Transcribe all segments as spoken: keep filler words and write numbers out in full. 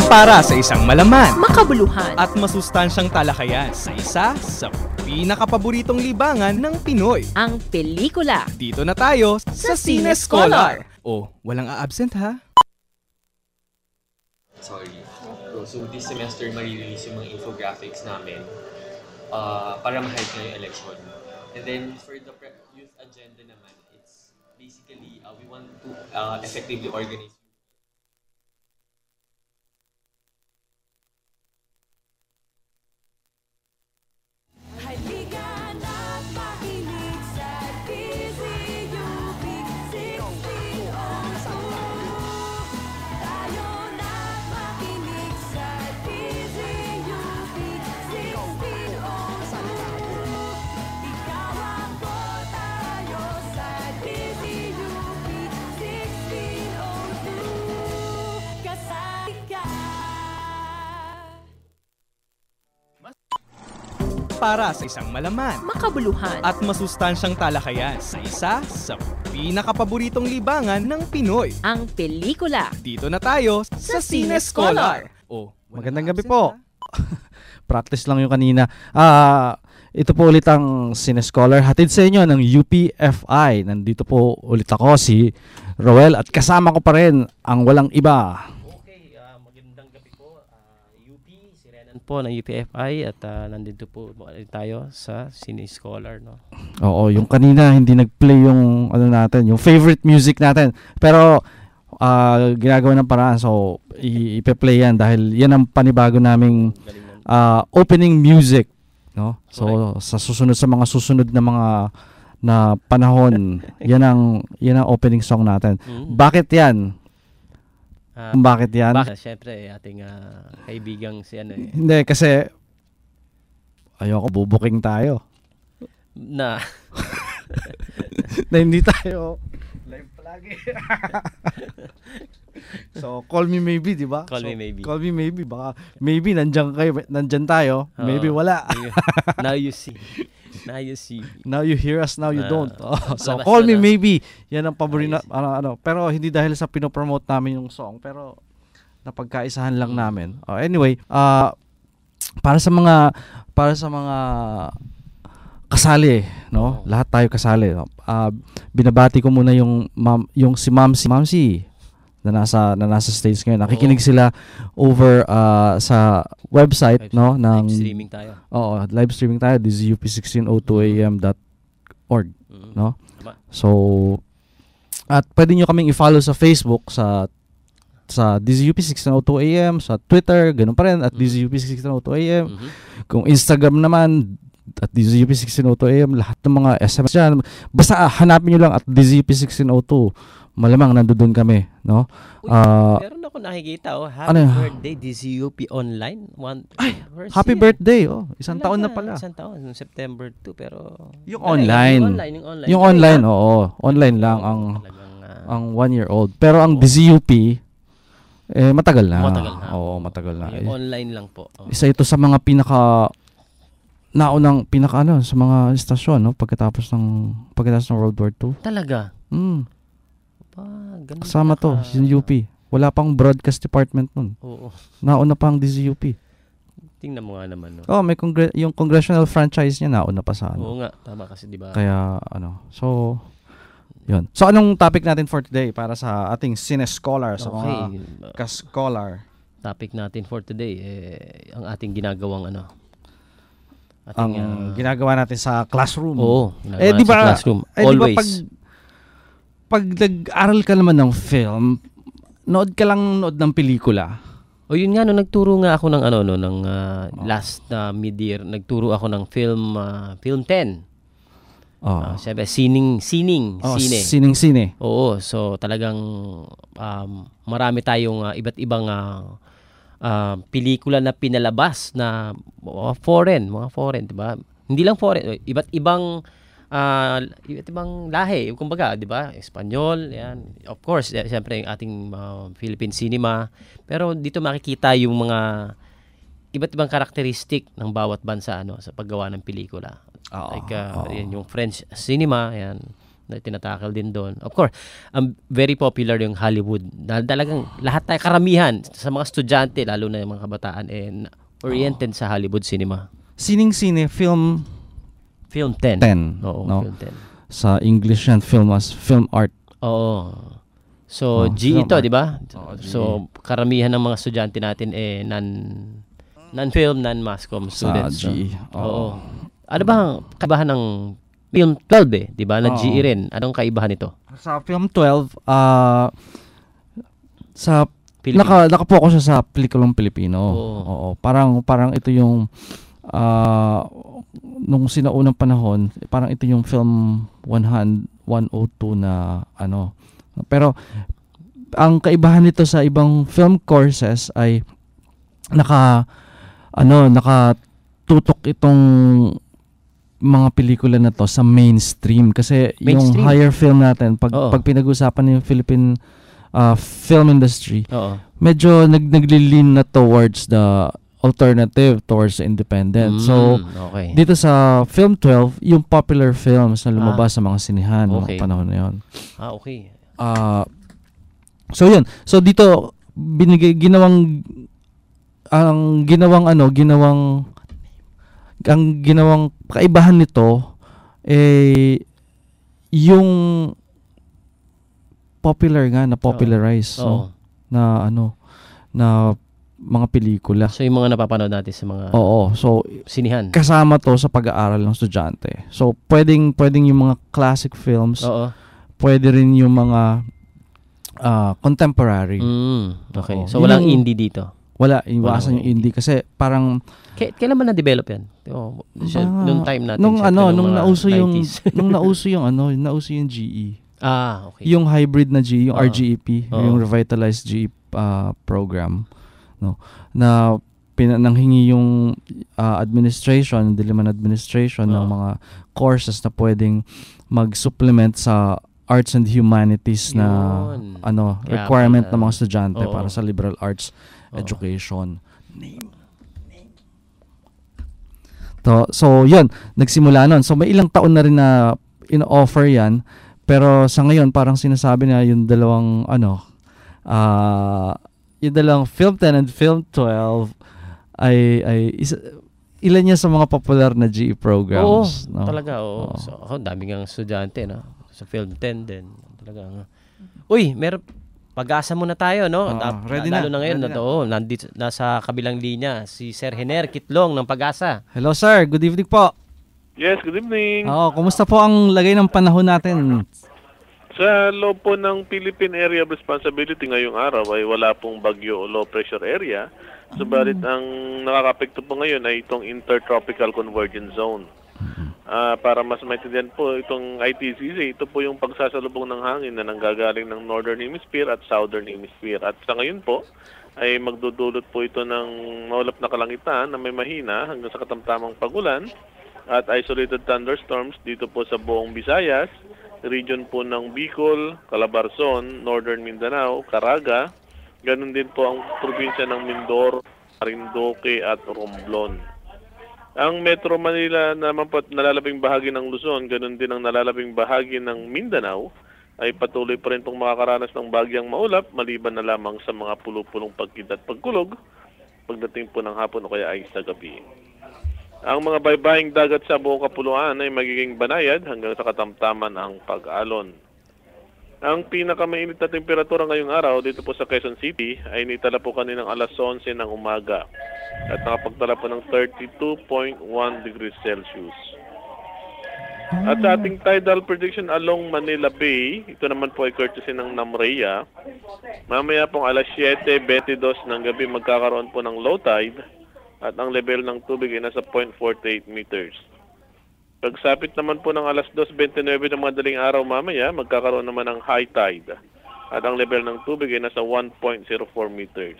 Para sa isang malaman, makabuluhan, at masustansyang talakayan sa isa sa pinakapaboritong libangan ng Pinoy. ang pelikula. Dito na tayo sa Sa Cine Cine Scholar. Scholar. Oh, walang a-absent ha? Sorry. Bro, so this semester marirelease yung mga infographics namin uh, para ma-hype na yung election. And then for the pre- youth agenda naman, it's basically uh, we want to uh, effectively organize. Halika na't makinig sa D Z U P sixteen oh two. Tayo na't makinig sa D Z U P sixteen oh two. Ikaw ako tayo sa D Z U P sixteen oh two. Kasali ka. Para sa isang malaman, Makabuluhan, at masustansyang talakayan sa isa sa pinakapaboritong libangan ng Pinoy. ang pelikula. Dito na tayo sa Sa Cine Cine Scholar. Oh, walang Magandang gabi a-absent, po. ha? Practice lang yung kanina. Ah, ito po ulit ang Cine Scholar. Hatid sa inyo ng U P F I. Nandito po ulit ako, si Roel. At kasama ko pa rin ang walang iba. Okay, ah, magandang gabi po. Ah, U P, si Renan po ng U P F I at ah, nandito po ulit tayo sa Cine Scholar, no. Oo, yung kanina hindi nag-play yung ano natin, yung favorite music natin. Pero ah, ginagawa ng paraan. So, i- ipe-play yan dahil yan ang panibago naming Galing nun. ah, opening music, no? So, sa susunod sa mga susunod na mga na panahon, yan ang yan ang opening song natin. Mm. Bakit 'yan? Ah, Bakit 'yan? Bakit? Siyempre, ating ah, kaibigang si ano eh, Hindi kasi ayoko bubuking tayo. na Na hindi tayo live palagi. So, call me maybe, 'di ba? Call So, me maybe. Call me maybe baka maybe nandiyan kayo, nandiyan tayo, Oo. maybe wala. Now you see. Now you see. Now you hear us, now you Ah, don't. Oh, so labas call na me na. maybe. Yan ang paborito Ayos. ano ano. Pero hindi dahil sa pinopromote namin yung song, pero napagkaisahan lang Mm. namin. Oh, anyway, ah para sa mga para sa mga kasali, no? Oo. Lahat tayo kasali. No? Ah, binabati ko muna yung ma'am, yung si Mamsi, Mamsi na nasa na nasa States ngayon. Nakikinig Oo. sila over ah, sa website, Live- no, ng Live streaming tayo. Oo, live streaming tayo, d z u p sixteen oh two a m dot org, Mm. no? Tama. So, at pwede nyo kaming i-follow sa Facebook, sa sa D Z U P sixteen oh two a m, sa Twitter, ganun pa rin, at D Z U P sixteen oh two a m. Mhm. Kung Instagram naman, at D Z U P sixteen oh two a m, lahat ng mga S M S dyan. Basta ah, hanapin nyo lang at D Z U P sixteen oh two. Malamang nandoon kami, no? Uy, Ah, meron ako nakikita, oh. Happy ano yun? birthday, D Z U P online. One, first happy year. birthday, oh. Isang Talaga, taon na pala. Isang taon, noong September two, pero... Yung Ay, online. Yung online, yung online. Yung Ay, online, ah. oo. Online lang Oo, ang talagang, ah, ang one year old. Pero ang Oo. D Z U P, eh, matagal na. Matagal na. Oo, matagal na. yung Eh, online lang po. Oh. isa ito sa mga pinaka naunang pinaka ano sa mga istasyon, no, pagkatapos ng pagkatapos ng World War Two. Talaga? Mm, Pa, ganun kasama to, pala ka- yung U P. Wala pang broadcast department nun. Oo. Nauna pa ang D Z U P. Tingnan mo nga naman, no? Oh, may congre- yung congressional franchise niya nauna pa sa Oo ano. nga, tama kasi, di ba? Kaya ano. So, yun. So anong topic natin for today para sa ating Cine Scholar, sa mga Okay. uh, ka-scholar? topic natin for today, eh, ang ating ginagawang ano? Ang Ating, ah, ginagawa natin sa classroom. Oo. ginagawa Eh, di sa ba- classroom. Eh, di ba Always. pag, pag nag-aral ka naman ng film, nood ka lang nood ng pelikula. O yun nga, no, nagturo nga ako ng ano, no, ng ah, last na mid-year, nagturo ako ng film, ah, film ten. Oh. Uh, Siyempre, sining, sining, Oh, sine. sining-sine. Oo, so talagang um, marami tayong ah, iba't ibang ah, ah, pelikula na pinalabas na mga foreign, mga foreign, 'di ba? Hindi lang foreign, iba't ibang ah, iba't ibang lahi, kumbaga, 'di ba? Espanyol, 'yan. Of course, eh, siyempre yung ating ah, Philippine cinema, pero dito makikita yung mga iba't ibang karakteristik ng bawat bansa ano sa paggawa ng pelikula. Oo, Like uh, oo. yan, yung French cinema, yan, na tinatakal din doon. Of course, um, very popular yung Hollywood. Dahil talagang lahat tayo, karamihan sa mga estudyante, lalo na yung mga kabataan, eh, oriented sa Hollywood cinema. Sining-sine, film Film ten. ten. Oo, no? Film ten. Sa English yan, film as film art. Oo. So, Oh, G film ito, art. di ba? Oo, G E. So, karamihan ng mga estudyante natin eh non non-film, non-mass com Sa students. G E. no? Oo. Oo. Ano ba ang kaibahan ng film twelve eh, di ba? Na Oo. G E rin. Anong kaibahan nito? Sa film twelve, ah sa Philippine. naka nakapokus siya sa pelikulang Pilipino. Oo. Oo. Parang parang ito yung ah nung sinaunang panahon, parang ito yung film one oh two na ano. Pero ang kaibahan nito sa ibang film courses ay naka ano, nakatutok itong mga pelikula na to sa mainstream kasi Mainstream? yung higher film natin pag Oo. pag pinag-usapan yung Philippine uh, film industry, Oo. medyo nag naglilin na towards the alternative, towards the independent. So Mm, okay. dito sa Film twelve, yung popular films na lumabas sa mga sinihan noong Okay. panahon na yun. Ah, okay. Ah, so yun. So dito binigay ginawang ang ginawang ano, ginawang ang ginawang kaibahan nito eh yung popular nga na popularize Oo. no, na ano na mga pelikula. So, yung mga napapanood natin sa mga Oo. So sinihan. kasama to sa pag-aaral ng estudyante. So pwedeng pwedeng yung mga classic films, Oo. pwede rin yung mga ah, contemporary. Mm, okay. Oo. So, Yun walang yung- indie dito. Wala, iwasan Walang yung indie kasi parang K- kailan ba na-develop yan? Oh, siya, Ah, nung time natin. nung syempre, ano, nung mga nauso yung nineties. nung nauso yung ano, nauso yung G E. ah, okay. Yung hybrid na G E, yung Oo. R G E P, Oo. yung revitalized G E ah, program, no. Na pina, nanghingi yung ah, administration, Diliman administration ng Oo. mga courses na pwedeng mag-supplement sa arts and humanities na Yun. ano, Kaya requirement pala. ng mga estudyante Oo. para sa liberal arts Oo. education. To, so, yun, nagsimula nun. So, may ilang taon na rin na in-offer yan. Pero sa ngayon, parang sinasabi na yung dalawang, ano, ah yung dalawang Film ten and Film twelve ay, ay isa, ilan yan sa mga popular na G E Oo, programs. no? talaga. Oo. Oo. So, ako, dami nga estudyante, no? Sa Film ten din. Talaga. nga. Uy, meron, pag-asa muna tayo, no? Oo, Dap- ready lalo na, na ngayon, ready na. na. Oo, nandito, nasa kabilang linya, si Sir Hener Kitlong ng Pag-asa. Hello, sir. Good evening po. Yes, good evening. Oo, kumusta po ang lagay ng panahon natin? Sa loob po ng Philippine Area of Responsibility ngayong araw ay wala pong bagyo o low pressure area. Subalit ang nakakapekto po ngayon ay itong Intertropical Convergence Zone. Ah, para mas maintindihan po itong I T C C, ito po yung pagsasalubong ng hangin na nanggagaling ng Northern Hemisphere at Southern Hemisphere. At sa ngayon po ay magdudulot po ito ng maulap na kalangitan na may mahina hanggang sa katamtamang pagulan at isolated thunderstorms dito po sa buong Visayas, region po ng Bicol, Calabarzon, Northern Mindanao, Caraga, ganun din po ang probinsya ng Mindoro, Marinduque at Romblon. Ang Metro Manila naman po at nalalabing bahagi ng Luzon, ganun din ang nalalabing bahagi ng Mindanao, ay patuloy pa rin pong makakaranas ng bagyang maulap maliban na lamang sa mga pulo-pulong pagkid at pagkulog pagdating po ng hapon o kaya ay sa gabi. Ang mga baybaying dagat sa buong kapuluan ay magiging banayad hanggang sa katamtaman ang pag-alon. Ang pinakamainit na temperatura ngayong araw dito po sa Quezon City ay nitala po kaninang alas onse ng umaga at nakapagtala po ng thirty-two point one degrees Celsius. At sa ating tidal prediction along Manila Bay, ito naman po ay courtesy ng NAMREA. Mamaya pong alas siyete twenty-two ng gabi magkakaroon po ng low tide at ang level ng tubig ay nasa zero point four eight meters. Pagsapit naman po ng alas two twenty-nine ng madaling araw mamaya, magkakaroon naman ng high tide at ang level ng tubig ay nasa one point zero four meters.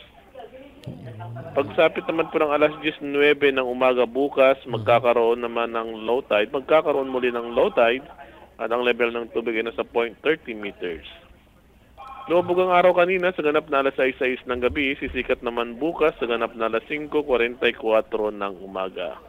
Pagsapit naman po ng alas nineteen ng umaga bukas, magkakaroon naman ng low tide. Magkakaroon muli ng low tide at ang level ng tubig ay nasa zero point three meters. Lumabog ang araw kanina sa ganap na alas sais ng gabi, sisikat naman bukas sa ganap na alas five forty-four ng umaga.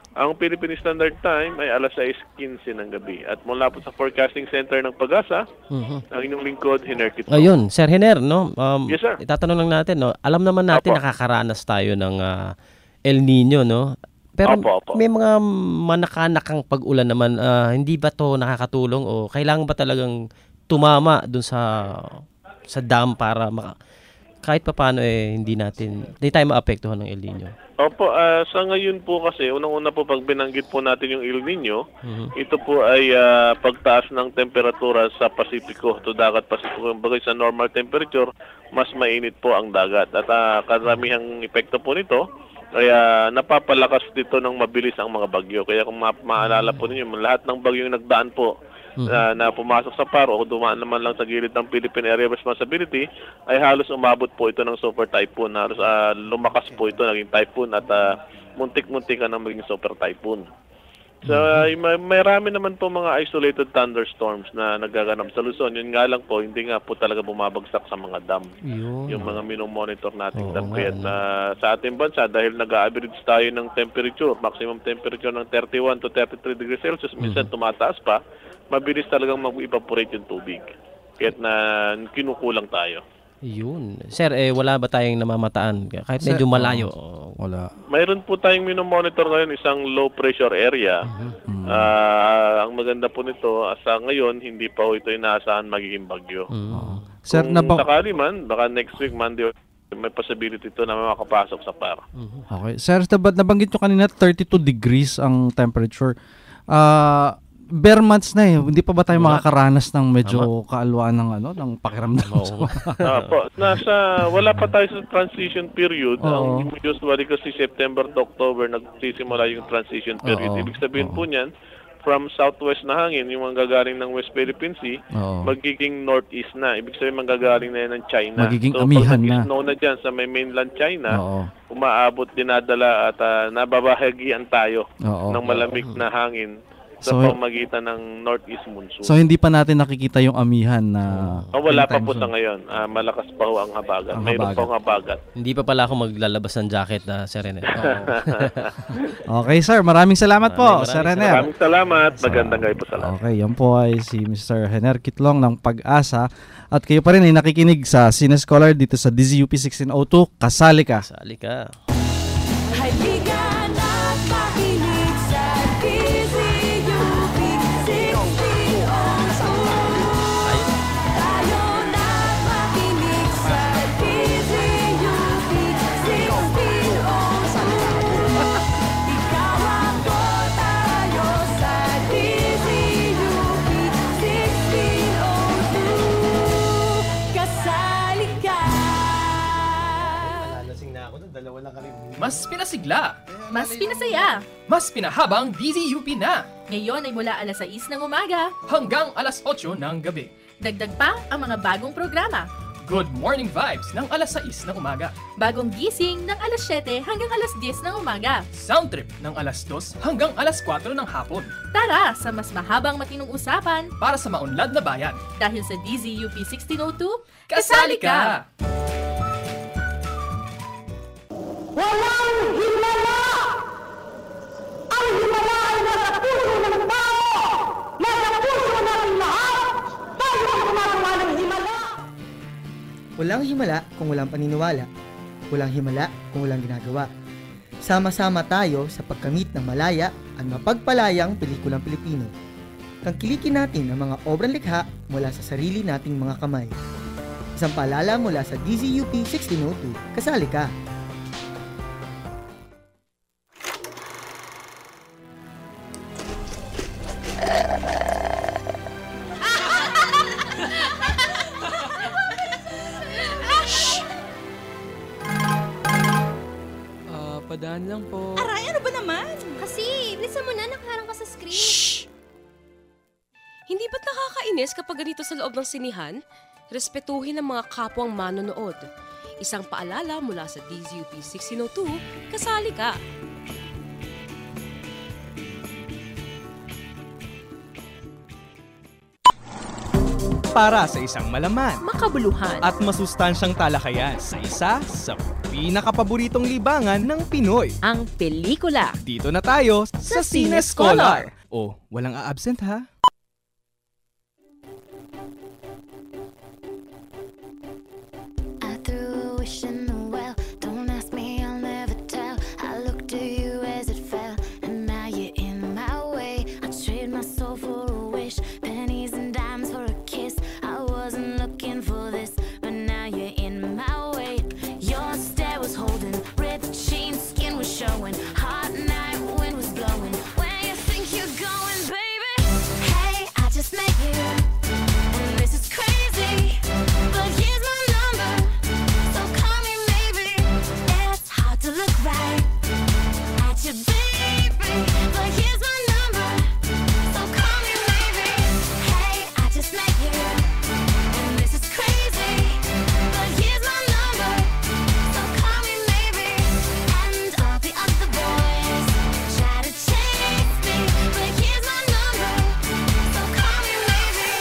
Ang Philippine Standard Time ay alas sais quince ng gabi. At mula po sa Forecasting Center ng Pag-asa, Mhm. ang inyong lingkod, Hener Kitlo. Ayun, Sir Hener, no? Um, Yes, sir. Itatanong lang natin, no? Alam naman natin Opo. nakakaranas tayo ng ah, El Nino, no? Pero Opo, opo. may mga manakanakang pag-ulan naman, ah, hindi ba to nakakatulong o kailangan ba talagang tumama dun sa sa dam para maka, kahit pa paano eh hindi natin hindi tayo maapektuhan ng El Nino. Opo, ah, sa ngayon po kasi, unang-una po pag binanggit po natin yung El Nino, Mhm. ito po ay ah, pagtaas ng temperatura sa Pasipiko, to dagat Pasipiko. Bagay sa normal temperature, mas mainit po ang dagat. At ah, karamihang epekto po nito, kaya napapalakas dito ng mabilis ang mga bagyo. Kaya kung ma- maalala po ninyo, lahat ng bagyo yung nagdaan po, na, na pumasok sa Paro o dumaan naman lang sa gilid ng Philippine Area of Responsibility, ay halos umabot po ito ng super typhoon. Halos ah, lumakas po ito, naging typhoon at ah, muntik-muntik na maging super typhoon. So, ay, may, may rami naman po mga isolated thunderstorms na nagaganap sa Luzon. Yun nga lang po, hindi nga po talaga bumabagsak sa mga dam. Yun. Yung mga minomonitor nating Oo dam. nga, Kaya no? na sa ating bansa, dahil nag-average tayo ng temperature, maximum temperature ng thirty-one to thirty-three degrees Celsius, minsan tumataas pa, mabilis talagang mag-evaporate yung tubig. Kaya na kinukulang tayo. Yun. Sir, eh wala ba tayong namamataan kahit Sir, medyo malayo? Wala. Mayroon po tayong minomonitor ngayon, isang low pressure area. Mm-hmm. Ah, ang maganda po nito, ah, sa ngayon, hindi pa po ito inaasahan magiging bagyo. Mm. Sir, Kung naba- sakali man, baka next week, Monday, may possibility ito na makapasok sa Par. Okay. Sir, nab- nabanggit nyo kanina thirty-two degrees ang temperature. Ah, bare months na eh. Hindi pa ba tayo Wala. makakaranas ng medyo kaalwaan ng ano, ng pakiramdam? Oo. Ah, po, nasa, wala pa tayo sa transition period. Oo. Ang usually kasi September to October, nagsisimula yung transition period. Oo. Ibig sabihin Oo. po niyan, from southwest na hangin, yung manggagaling ng West Philippine Sea, Oo. magiging northeast na. Ibig sabihin manggagaling na yan ng China. Magiging so, amihan pag na. nag-snow na dyan sa may mainland China, Oo. umaabot, dinadala at ah, nababahagian tayo Oo. ng malamig na hangin sa So- pamagitan ng northeast monsoon. So hindi pa natin nakikita yung amihan na Oh, wala pa anytime po soon. sa ngayon. Ah, malakas pa ho ang habagat. Ang Mayroon habagat. pa ho ang habagat. Hindi pa pala ako maglalabas ng jacket na Sir Rene. Okay sir, maraming salamat po, Maraming Sir maraming Rener. Maraming salamat. Magandang gabi po sa lahat. Okay, yan po ay si Mister Hener Kitlong ng Pag-asa. At kayo pa rin ay nakikinig sa Cine Scholar dito sa D Z U P sixteen oh two. Kasali ka. Sali ka. Halika na't makinig sa D Z U P sixteen oh two. Tayo na't makinig sa D Z U P sixteen oh two. Ikaw ako, tayo sa D Z U P sixteen oh two. Kasali ka. Mas pinasigla, Mas pinasaya. mas pinahabang D Z U P na Ngayon ay mula alas sais ng umaga. hanggang alas otso ng gabi. Dagdag pa ang mga bagong programa. Good morning vibes ng alas sais ng umaga. Bagong gising ng alas siyete hanggang alas diyes ng umaga. Sound trip ng alas dos hanggang alas kwatro ng hapon. Tara sa mas mahabang matinong usapan Para sa maunlad na bayan. dahil sa D Z U P sixteen oh two, Kasali ka! Walang himala! Ang himala ay nasa puso ng tao! Nasa puso natin lahat! Tayo ang gumagawa ng himala! Walang himala kung walang paniniwala. Walang himala kung walang ginagawa. Sama-sama tayo sa pagkamit ng malaya at mapagpalayang pelikulang Pilipino. Tangkilikin natin ang mga obrang likha mula sa sarili nating mga kamay. Isang paalala mula sa D Z U P sixteen oh two. Kasali ka! Ah, padaan lang po. Aray, ano ba naman? Kasi, bilisan mo na, nakaharang ka sa screen. Shh! Hindi ba't nakakainis kapag ganito sa loob ng sinihan? Respetuhin ang mga kapwang manonood. Isang paalala mula sa D Z U P sixteen oh two, kasali ka. para sa isang malaman, makabuluhan, at masustansyang talakayan sa isa sa pinakapaboritong libangan ng Pinoy. ang pelikula. Dito na tayo sa Sa Cine Cine Scholar. Oh, walang a-absent ha? I threw a wish in the well. Don't ask me, I'll never tell. I looked to you as it fell, and now you're in my way. I trade my soul for a wish, pennies and dimes for a kiss. I wasn't looking for this, but now you're in my way. Your stare was holding, ripped jeans, skin was showing. Hot night, wind was blowing. Where you think you're going, baby? Hey, I just met you, and this is crazy. But here's my number, so call me maybe. It's hard to look right at you, baby. But here's my number, so call me maybe. Hey, I just met you, and this is crazy. But here's my number, so call me maybe. And all the other boys try to chase me, but here's my number, so call me maybe.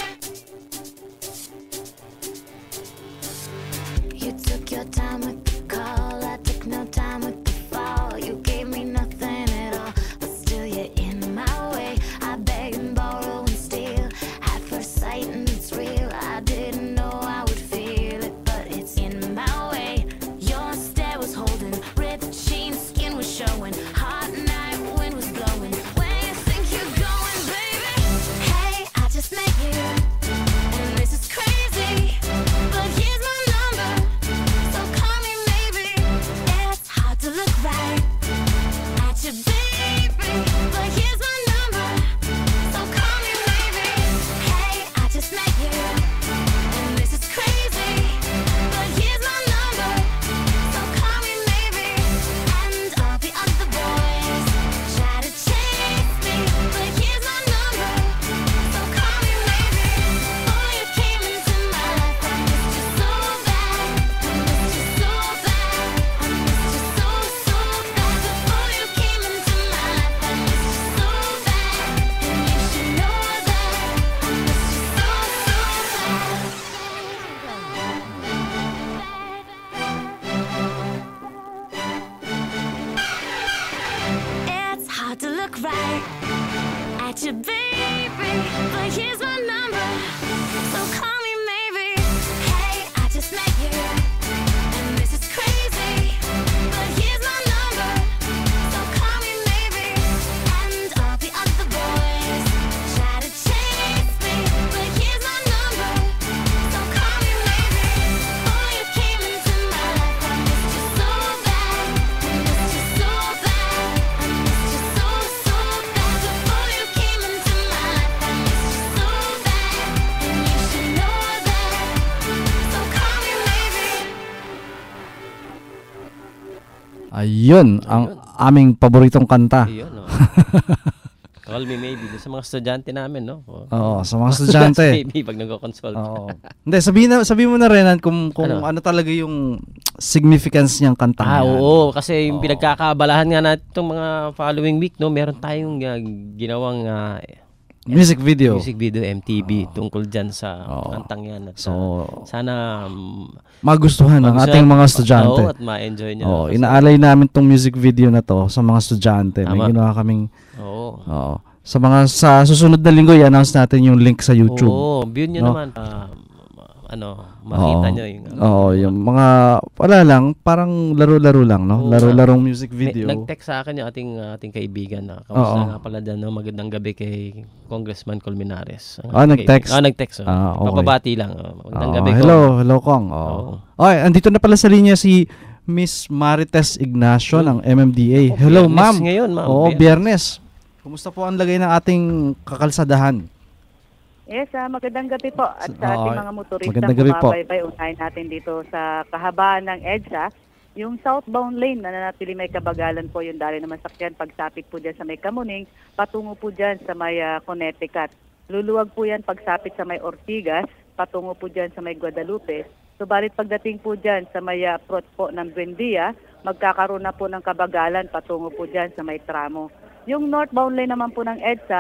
You took your time with the call, I took no time with the fall. You gave me nothing at all, but still you're in my way. I beg and borrow and steal at first sight, and it's real. I didn't know I would feel it, but it's in my way. Your stare was holding, ripped jeans, skin was showing. Hot night, wind was blowing. Where you think you're going, baby? Hey, I just met you, and this is crazy. But here's my number, so call me maybe. It's hard to look right at you, baby. But here's my number, so call me maybe. Hey, I just met you, and this is crazy. But here's my number, so call me maybe. And all the other boys try to chase me, but here's my number, so call me maybe. Oh, you came into my life, I missed you so bad. I missed you so bad. I missed you so, so bad. Before you came into my life, I missed you so bad. And you should know that I missed you so, bad. It's hard to look right at you, baby. But here's my number, so call me maybe. Hey, I just met you, and this is crazy. But here's my number, so call me maybe. And all the other boys try to chase me, but here's my number, so call me maybe. Oh, you came into my life, I missed you so bad. I missed you so bad. I missed you so, so bad. Before you came into my life, I missed you so bad. And you should know that, so call me maybe. Ayun, ang aming paboritong kanta. Ayun, no? Call me maybe. Doon sa mga estudyante namin, no? O. Oo, sa mga estudyante. Maybe pag nag-consult. Oo. Hindi, sabihin, na, sabihin mo na rin kung, kung ano? Ano? ano talaga yung significance niyang kanta. Ah, yan. oo. Kasi yung Oo. pinagkakabalahan nga natin itong mga following week, no? Meron tayong uh, ginawang uh, Music video. music video M T V tungkol dyan sa Oo. kantang yan. At So, uh, sana um, magustuhan ng magustuhan- ating mga estudyante. Oo, at ma-enjoy nyo. Oo, Kasi- inaalay namin tong music video na to sa mga estudyante. May Tama. ginawa kaming Oo. oo. Sa mga sa susunod na linggo i-announce natin yung link sa YouTube. Oo, view nyo No? naman. ah, ano, makita Oo. nyo yung... Oo, yung mga wala lang, parang laro-laro lang, no? Oo. Laro-larong music May- video. Nag-text sa akin yung ating ating kaibigan na kamusta Oo. nga pala dyan, no? Magandang gabi kay Congressman Colmenares. Ang Ah, ating nag-text? kaibigan. Ah, nag-text. Oh. Ah, okay. Papabati lang. Oh. Magandang Oo, gabi, hello, Kong. hello Kong. Oo. Oo. Okay, andito na pala sa linya si Miss Marites Ignacio ng M M D A. Oh, Hello, Biyernes ma'am. ngayon, ma'am. Oo, Biyernes. Biyernes. Kumusta po ang lagay ng ating kakalsadahan? Yes, ah, magandang gabi po at sa Oo, ating mga motorista magandang gabi po. bumabaybay, unahin natin dito sa kahabaan ng EDSA. Yung southbound lane na nanatili may kabagalan po yung dali naman sakyan pagsapit po dyan sa may Kamuning, patungo po dyan sa may ah, Connecticut. Luluwag po yan pagsapit sa may Ortigas, patungo po dyan sa may Guadalupe. Subalit pagdating po dyan sa may ah, approach po ng Buendia, magkakaroon na po ng kabagalan patungo po dyan sa may tramo. Yung northbound lane naman po ng EDSA,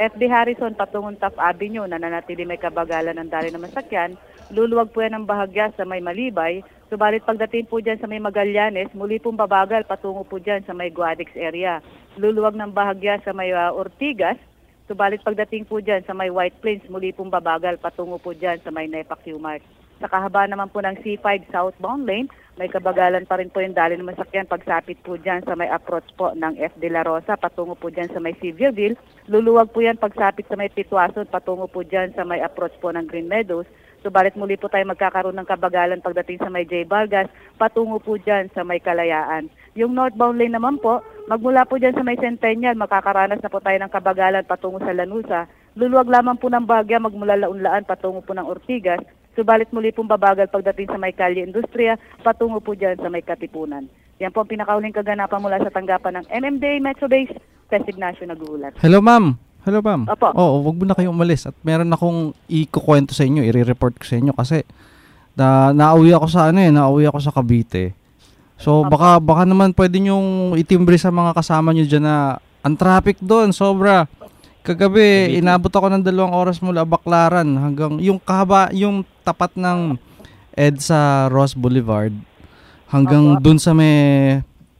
F D Harrison patungong Taft Avenue na nanatili may kabagalan ng daloy ng masakyan, luluwag po yan ng bahagya sa may Malibay. Subalit pagdating po dyan sa may Magallanes, muli pong babagal patungo po dyan sa may Guadix area. Luluwag ng bahagya sa may uh, Ortigas. Subalit pagdating po dyan sa may White Plains, muli pong babagal patungo po dyan sa may Nepa Q-Mart. Sa kahaba naman po ng C five southbound lane, may kabagalan pa rin po yung daloy ng masakyan pagsapit po dyan sa may approach po ng F De La Rosa, patungo po dyan sa may Sevierville. Luluwag po yan pagsapit sa may Pitwason, patungo po dyan sa may approach po ng Green Meadows. Subalit muli po tayo magkakaroon ng kabagalan pagdating sa may J. Vargas, patungo po dyan sa may Kalayaan. Yung northbound lane naman po, magmula po dyan sa may Centennial, makakaranas na po tayo ng kabagalan patungo sa Lanusa. Luluwag lamang po ng bahagya magmula Launlaan patungo po ng Ortigas. Subalit muli pong babagal pagdating sa may Calle Industria, patungo po dyan sa may Katipunan. Yan po ang pinakauling kaganapan mula sa tanggapan ng M M D A Metro Base, Test Ignacio naguulat. Hello, ma'am. Hello, ma'am. Opo. Oo, wag mo na kayong umalis. At meron akong ikukwento sa inyo, i-report ko sa inyo kasi na nauwi ako sa ano eh, nauwi ako sa Cavite. So, baka baka naman pwede nyong itimbre sa mga kasama nyo dyan na ang traffic doon, sobra. Kagabi, inabot ako ng dalawang oras mula Baclaran hanggang yung kahaba, yung tapat ng EDSA Ross Boulevard hanggang dun sa may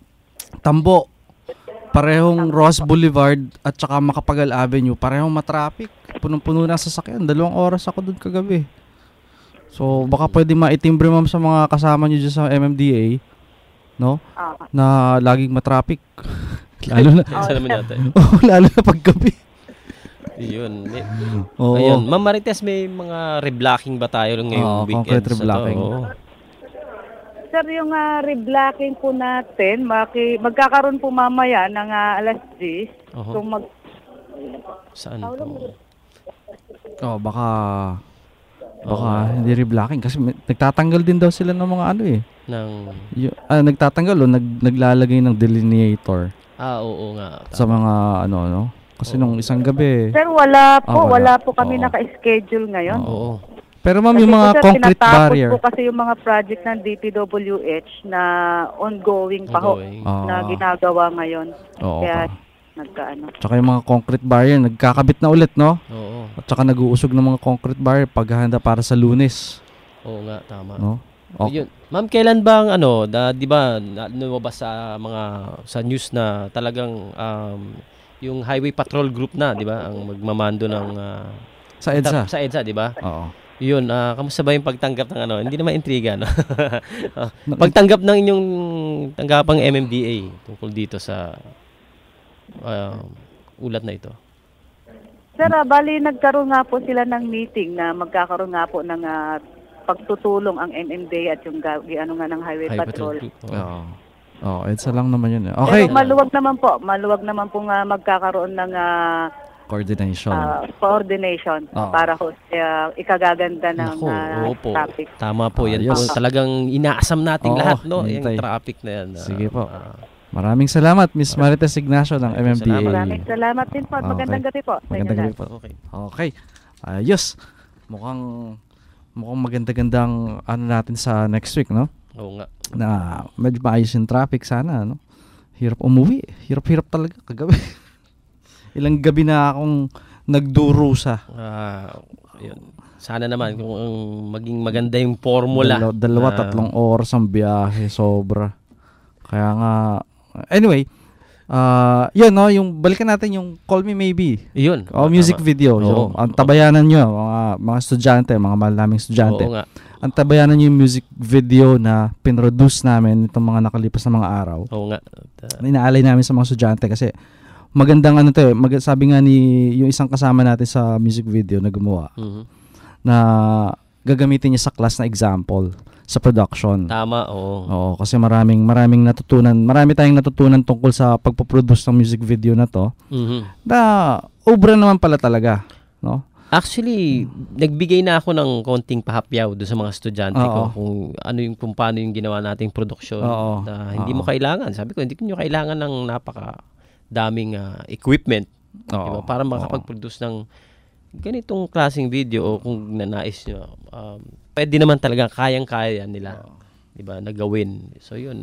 Tambo. Parehong Ross Boulevard at saka Macapagal Avenue, parehong matraffic. Punong-puno na sasakyan. Dalawang oras ako dun kagabi. So, baka pwede maitimbre ma'am sa mga kasama nyo dyan sa M M D A, no? Na laging matraffic. Lalo na. Isa naman natin. Oh, lalo na paggabi. Yun. May, Oo. Ayun. Ma'am Marites, may mga reblocking ba tayo ngayong Oo, weekend? concrete reblocking. Oo. Sir, yung uh, reblocking po natin, maki, magkakaroon po mamaya ng uh, alas diyes. Uh-huh. Kung mag... Saan po? Oh, baka baka hindi reblocking kasi may- nagtatanggal din daw sila ng mga ano eh. Ng... Y- ah, nagtatanggal o nag, naglalagay ng delineator Ah, oo nga. sa mga ano ano. Kasi nung isang gabi. Sir, wala po. Ah, wala. po kami Oo. naka-schedule ngayon. Oo. Pero ma'am, Kasi yung po, mga sir, concrete tinatapos barrier. po kasi yung mga project ng D P W H na ongoing pa ho, Ongoing. na Ah. ginagawa ngayon. Oo. Kaya nagkaano. Tsaka yung mga concrete barrier, nagkakabit na ulit, no? Oo. At tsaka nag-uusog ng mga concrete barrier paghahanda para sa Lunes. Oo nga, tama. No? Okay. Yun. Ma'am, kailan bang ano, da, 'di ba, na- lumabas sa mga sa news na talagang um, yung Highway Patrol Group na, 'di ba, ang magmamando ng ah, Sa EDSA. Sa EDSA, 'di ba? Oo. Yun, ah, kamusta ba yung pagtanggap ng ano? Hindi naman intriga, no? Ah, pagtanggap ng inyong tanggapang M M D A tungkol dito sa ah, ulat na ito. Sir, ah, bali nagkaroon nga po sila ng meeting na magkakaroon nga po ng ah, pagtutulong ang M M D A at yung ga- ano nga ng Highway Highway Patrol. Patrol Group. Oo. Oh, EDSA lang naman yun. eh. Okay. Pero maluwag naman po, maluwag naman po nga magkakaroon ng ah, Coordination. ah, coordination Oo. para ho uh, ikagaganda ng Nako, ah, oo po. traffic. Tama po, yan Ayos. po. Talagang inaasam nating Oo, lahat, no? Yung hintay. traffic na yan. ah, Sige po. ah, Maraming salamat, Miss Marites Ignacio ng M M D A. Maraming salamat din po at magandang gabi po. sa inyo Magandang gabi lahat. po. Okay. Okay. Ayos. Mukhang mukhang maganda-gandang ano natin sa next week, no? Oo nga. Na medyo maayos yung traffic sana, no? Hirap umuwi. Hirap-hirap talaga kagabi. Ilang gabi na akong nagdurusa. Ah, yun. Sana naman kung ang maging maganda yung formula. Dalawa, dalawa na- tatlong oras ang biyahe, sobra. Kaya nga, anyway, ah yun, no, yung, balikan natin yung Call Me Maybe. Yun. O, Oh, music tama. video. Oo. Yung, ang tabayanan nyo, mga, mga estudyante, mga mahal naming estudyante. Oo nga. Ang tabayanan nyo yung music video na pinroduce namin itong mga nakalipas na mga araw. Oo nga. Na inaalay namin sa mga estudyante kasi magandang ano to eh, mag- sabi nga ni yung isang kasama natin sa music video na gumawa, Mhm. na gagamitin niya sa class na example sa production. Tama, oo. Oo, kasi maraming maraming natutunan, marami tayong natutunan tungkol sa pagpo-produce ng music video na to. Mhm. Na obra naman pala talaga, no? Actually, nagbigay na ako ng konting pahapyaw doon sa mga estudyante ko Oo. kung ano yung kung paano yung ginawa nating produksyon Oo. na hindi Oo. mo kailangan. Sabi ko, hindi ko nyo kailangan ng napaka daming ah, equipment, Oo. diba? Para makapag-produce ng ganitong klaseng video o kung nanais nyo. Um, pwede naman talaga, kayang-kaya nila, diba, na gawin. So yun,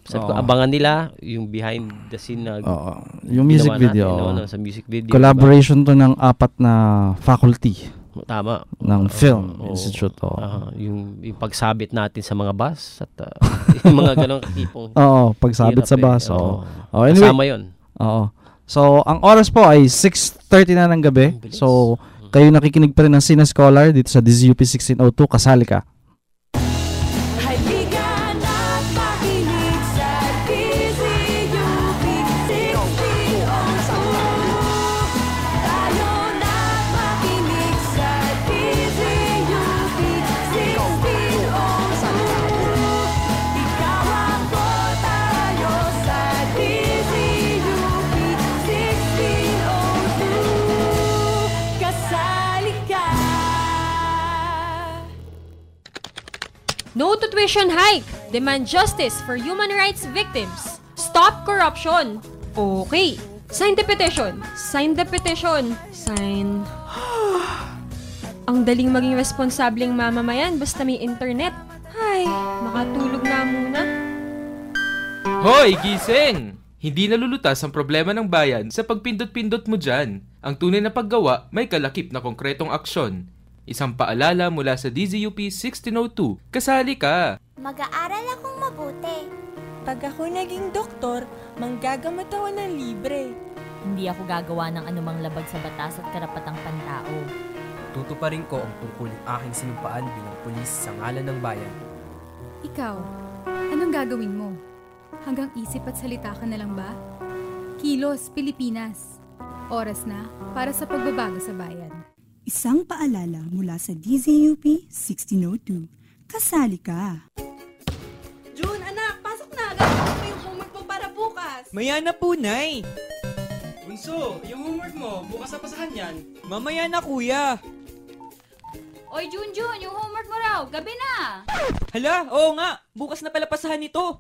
Sabi ko, Oo. abangan nila yung behind the scene na Oo. Yung music ginawa video. natin, oo. no, no, sa music video. Collaboration to ng apat na faculty. Tama. Ng Oo, Film oo. Institute. oo. Ah, yung, yung pagsabit natin sa mga bus at uh, yung mga ganong tipong Oo, pagsabit hirap sa eh. bus. Oo. Oo. Oh, anyway, Kasama yun. Oo. So, ang oras po ay six thirty na ng gabi. So, kayo nakikinig pa rin ng Cine Scholar dito sa D Z U P sixteen oh two. Kasali ka. Halika na't makinig sa D Z U P sixteen oh two. Tayo na't makinig sa D Z U P sixteen oh two. Ikaw ako, tayo sa D Z U P sixteen oh two. Kasali ka. No to tuition hike! Demand justice for human rights victims. Stop corruption! Okay. Sign the petition. Sign the petition. Sign. Ang daling maging responsableng mamamayan basta may internet. Ay, makatulog na muna. Hoy, gising! Hindi nalulutas ang problema ng bayan sa pagpindot-pindot mo dyan. Ang tunay na paggawa may kalakip na konkretong aksyon. Isang paalala mula sa D Z U P sixteen oh two, kasali ka! Mag-aaral akong mabuti. Pag ako naging doktor, manggagamot ako ng libre. Hindi ako gagawa ng anumang labag sa batas at karapatang pantao. Tutuparin ko ang tungkuling aking sinumpaan bilang pulis sa ngalan ng bayan. Ikaw, anong gagawin mo? Hanggang isip at salita ka na lang ba? Kilos, Pilipinas. Oras na para sa pagbabago sa bayan. Isang paalala mula sa D Z U P sixteen oh two. Kasali ka! June, anak, pasok na. Gagawin mo yung homework mo para bukas. Maya na po, Nay. Bunso, yung homework mo, bukas na pasahan yan. Mamaya na, kuya. Oy, Junjun, yung homework mo raw. Gabi na. Hala, oo nga. Bukas na pala pasahan ito.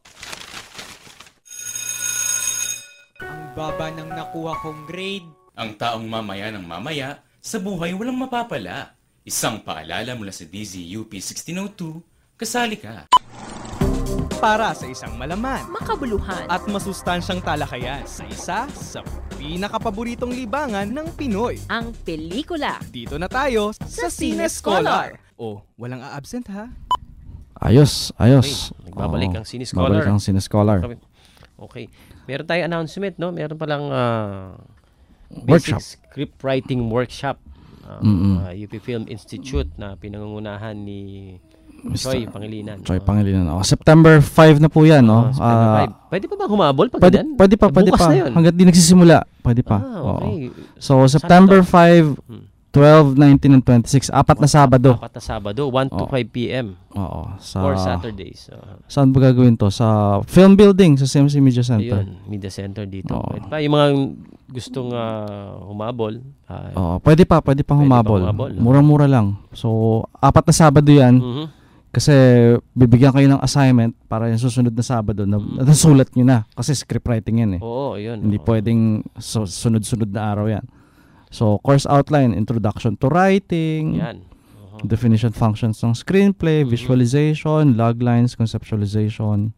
Ang baba ng nakuha kong grade. Ang taong mamaya ng mamaya, sa buhay walang mapapala. Isang paalala mula sa D Z U P sixteen oh two, kasali ka. Para sa isang malaman, makabuluhan, at masustansyang talakayan sa isa sa pinakapaboritong libangan ng Pinoy. Ang pelikula. Dito na tayo sa Cine Scholar. Oh, walang a-absent ha? Ayos, ayos. Okay, nagbabalik Oo, ang Cine Scholar. Babalik ang Cine Scholar. Okay. Meron tayong announcement, no? Meron palang uh, Workshop. basic script writing workshop. Mm-mm. Uh, U P Film Institute na pinangungunahan ni Mister Choi Pangilinan. Choi Pangilinan. Oh, September five na po yan, no? Oh, September Ah, five. Pwede pa ba humabol pag pwede, ganyan? pwede pa, pwede Bukas pa. na yun. Hanggat di nagsisimula, pwede pa. Ah, okay. Oo. So, September five, twelve, nineteen, and twenty-six. Apat na Sabado. Apat na Sabado, one to Oo. five p.m. Oo. Sa, Or Saturdays. Uh, saan ba gagawin to? Sa film building, sa C M C Media Center. Ayun, Media Center dito. Oo. Pwede pa. Yung mga gustong uh, humabol. Uh, Oo, pwede pa, pwede pang Pwede humabol. pang humabol, no? Mura-mura lang. So, apat na Sabado yan. Mhm. Kasi bibigyan kayo ng assignment para yung susunod na Sabado na Mhm. nasulat nyo na. Kasi script writing yan eh. Oo, yun. Hindi Oo. pwedeng su- sunod-sunod na araw yan. So, course outline, introduction to writing, Yan. definition functions ng screenplay, visualization, loglines, conceptualization,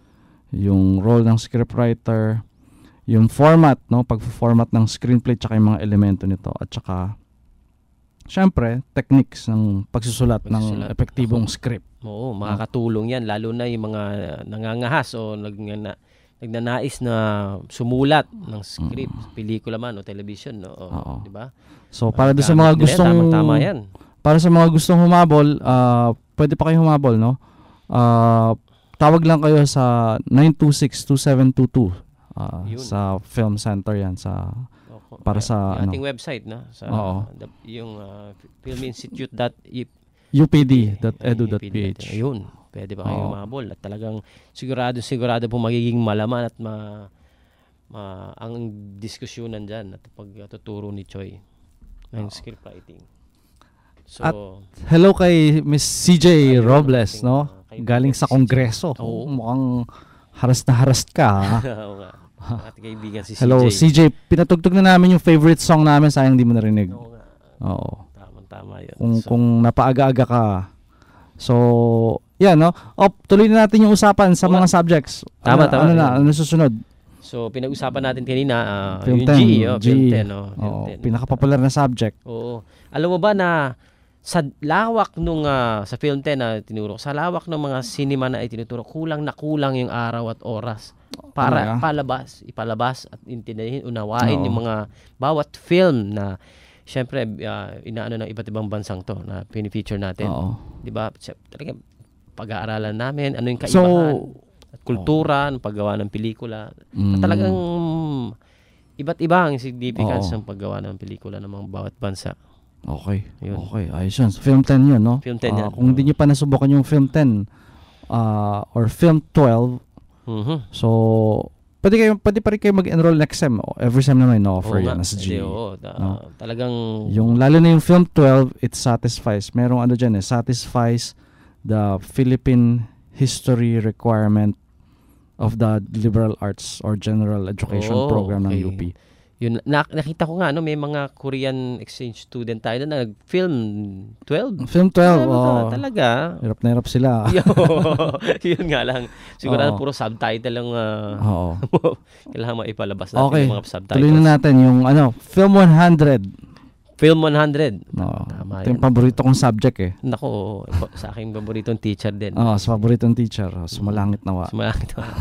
yung role ng scriptwriter, yung format, no, pag-format ng screenplay tsaka yung mga elemento nito, at tsaka syempre, techniques ng pagsusulat, ng Pagsusulat. epektibong script. Oo, makakatulong yan. Lalo na yung mga nangangahas o nagnana, nagnanais na sumulat ng script, pelikula man o television. No? O, di ba? So, para Ah, doon sa gamit mga nila yan. gustong Tamang-tama yan. para sa mga gustong humabol, ah, pwede pa kayo humabol, no? Ah, tawag lang kayo sa nine two six, two seven two two ah, Yun. sa Film Center yan sa Opo. para Yung sa ano. ating website, no? Sa Oo. the, yung uh, filminstitute dot U P D dot edu dot p h. Ayun. Pwede ba kayo Oo. humabol? At talagang sigurado sigurado po magiging malaman at ma, ma ang diskusyonan diyan at pagtuturo ni Choi ng script writing. So, At hello kay Miss C J Robles, no? Galing sa Kongreso. Oo. Mukhang haras na haras ka, ha? Oo nga. Ating kaibigan si C J. Hello, C J. Pinatugtog na namin yung favorite song namin, sayang di mo narinig. Oo nga. Oo. Tama-tama yun. Kung, So, kung napaaga-aga ka. So, yan, no? O, tuloy na natin yung usapan sa Oo mga nga. subjects. Tama, ano, tama. Ano na, Ayun. ano susunod? So, pinag-usapan natin kanina, ah, Film yung ten. G E, oh, G E. Film ten. Oh, Film Oo, ten. pinaka-popular na subject. Oo. Alam mo ba na sa lawak nung ah, sa Film ten na tinuro, sa lawak ng mga cinema na itinuturo, kulang na kulang yung araw at oras para Talaga? palabas, ipalabas at intindihin, unawain Oo. yung mga bawat film na syempre ah, inaano ng iba't ibang bansang to na pinifeature natin. Oo. 'Di ba? Siya- Talaga pag-aaralan namin ano yung So, kaibahan at kultura ng paggawa ng pelikula. Mm. Na talagang iba't iba ang significance Oo. ng paggawa ng pelikula ng mga bawat bansa. Okay. Yun. Okay. Ayos yun. Film ten yun, no? Film ten Ah, yan. kung hindi nyo pa nasubukan yung Film ten ah, or Film twelve, Mhm. so, pwede, kayo, pwede pa rin kayo mag-enroll next sem. Oh, every sem naman Oo na-offer yan nga. as G E. Hindi, oo. Da- no? Talagang Yung, lalo na yung Film twelve, it satisfies. Merong ano dyan eh, satisfies the Philippine history requirement of the liberal arts or general education Oo, program ng okay. U P. Yun, na- nakita ko nga, no, may mga Korean exchange student tayo na nag-film twelve. Film twelve, Ano to, oh. talaga. Hirap na hirap sila. Yo, yun nga lang. Siguro Oo. puro subtitle lang. ah, Oo. kailangan maipalabas natin Okay, yung mga subtitles. tuloy na natin yung ano, Film one hundred. Film one hundred. No, Tama ito yung yan. paborito kong subject eh. Nako, sa aking paboritong teacher din. Oo, sa paboritong teacher, oh, sumalangit nawa. Sumalangit nawa.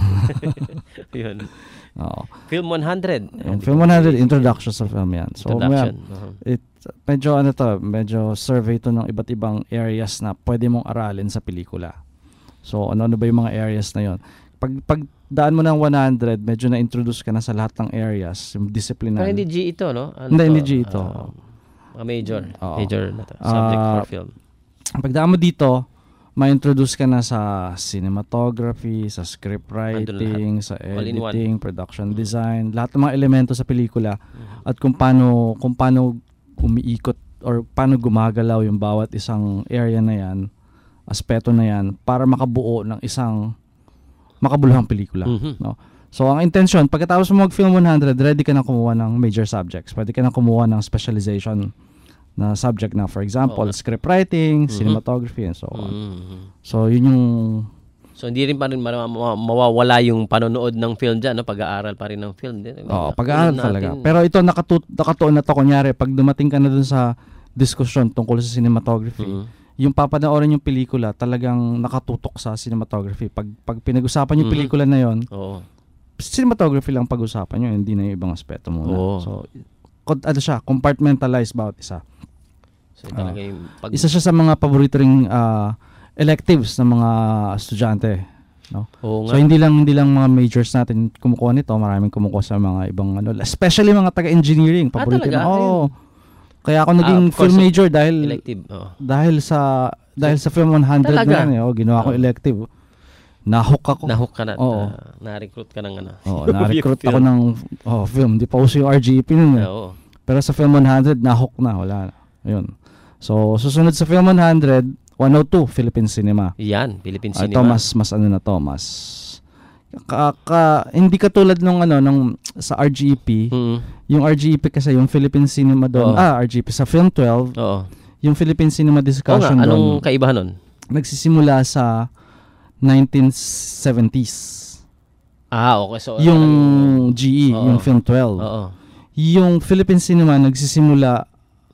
Yun. Oo. Film one hundred. Yung Film one hundred, introduction sa film yan. So, Introduction, yeah, uh-huh. it, medyo ano to, medyo survey to ng iba't ibang areas na pwede mong aralin sa pelikula. So, ano-ano ba yung mga areas na yon? Pag, pag daan mo ng one hundred, medyo na-introduce ka na sa lahat ng areas, yung discipline Pero na. hindi G ito, no? Ano Hindi, to? hindi G ito. Ah, mga major. Oo. Major na to. Subject Ah, for film. Pagdaan mo dito, ma-introduce ka na sa cinematography, sa script writing, sa All in one. editing, production design, lahat ng mga elemento sa pelikula at kung paano kung paano umiikot or paano gumagalaw yung bawat isang area na yan, aspeto na yan para makabuo ng isang makabuluhang pelikula, Mhm. no? So ang intention, pagkatapos mo mag-film one hundred, ready ka na kumuha ng major subjects. Pwede ka na kumuha ng specialization na subject na, for example, Oo. script writing, Mhm. cinematography, and so on. Mhm. So, yun yung... So hindi rin pa rin ma- ma- mawawala yung panonood ng film dyan, no? Pag-aaral pa rin ng film din. Oo, pag-aaral Ulan talaga. natin. Pero ito, nakatu- nakatuon na to, kunyari, pag dumating ka na dun sa discussion tungkol sa cinematography, Mhm. yung papanoorin yung pelikula, talagang nakatutok sa cinematography. Pag, pag pinag-usapan yung Mhm. pelikula na yon, Oo. cinematography lang pag-usapan nyo, hindi na yung ibang aspeto muna. Oo. So, kon- ano siya, compartmentalized bawat isa. So talaga Ah. yung pag- Isa siya sa mga paborito ring ah, electives ng mga estudyante, no? Oo So nga. hindi lang hindi lang mga majors natin kumukuha nito, maraming kumukuha sa mga ibang ano, especially mga taga-engineering, Ah, paborito talaga? na. Oo. Ayun. Kaya ako Ah, naging of course, film major dahil elective, oo. dahil sa dahil sa film one hundred Talaga? na yan, eh. Oh, ginawa ko Oo. elective. Nahook ako. Nahook ka na. Oo. na- na-recruit ka ng ano. Oo, na-recruit Film. ako ng oh, film. Di pa uso yung R G E P nun. Eh. Oo. Pero sa film one hundred, nahook na. Wala na. Ayun. So, susunod sa film one hundred, one oh two, Philippine Cinema. Yan, Philippine Ah, Cinema. ito mas, mas ano na to, mas... Ka, ka, hindi katulad nung ano, nung sa R G E P. Yung R G E P kasi, yung Philippine Cinema doon. Oo. Ah, R G E P. Sa film twelve, Oo. yung Philippine Cinema Oo discussion nga, anong doon. kaibahan nun? Nagsisimula sa nineteen seventies. Ah, okay. So, Yung ano- G E, Oo. yung film twelve. Oo. Yung Philippine Cinema nagsisimula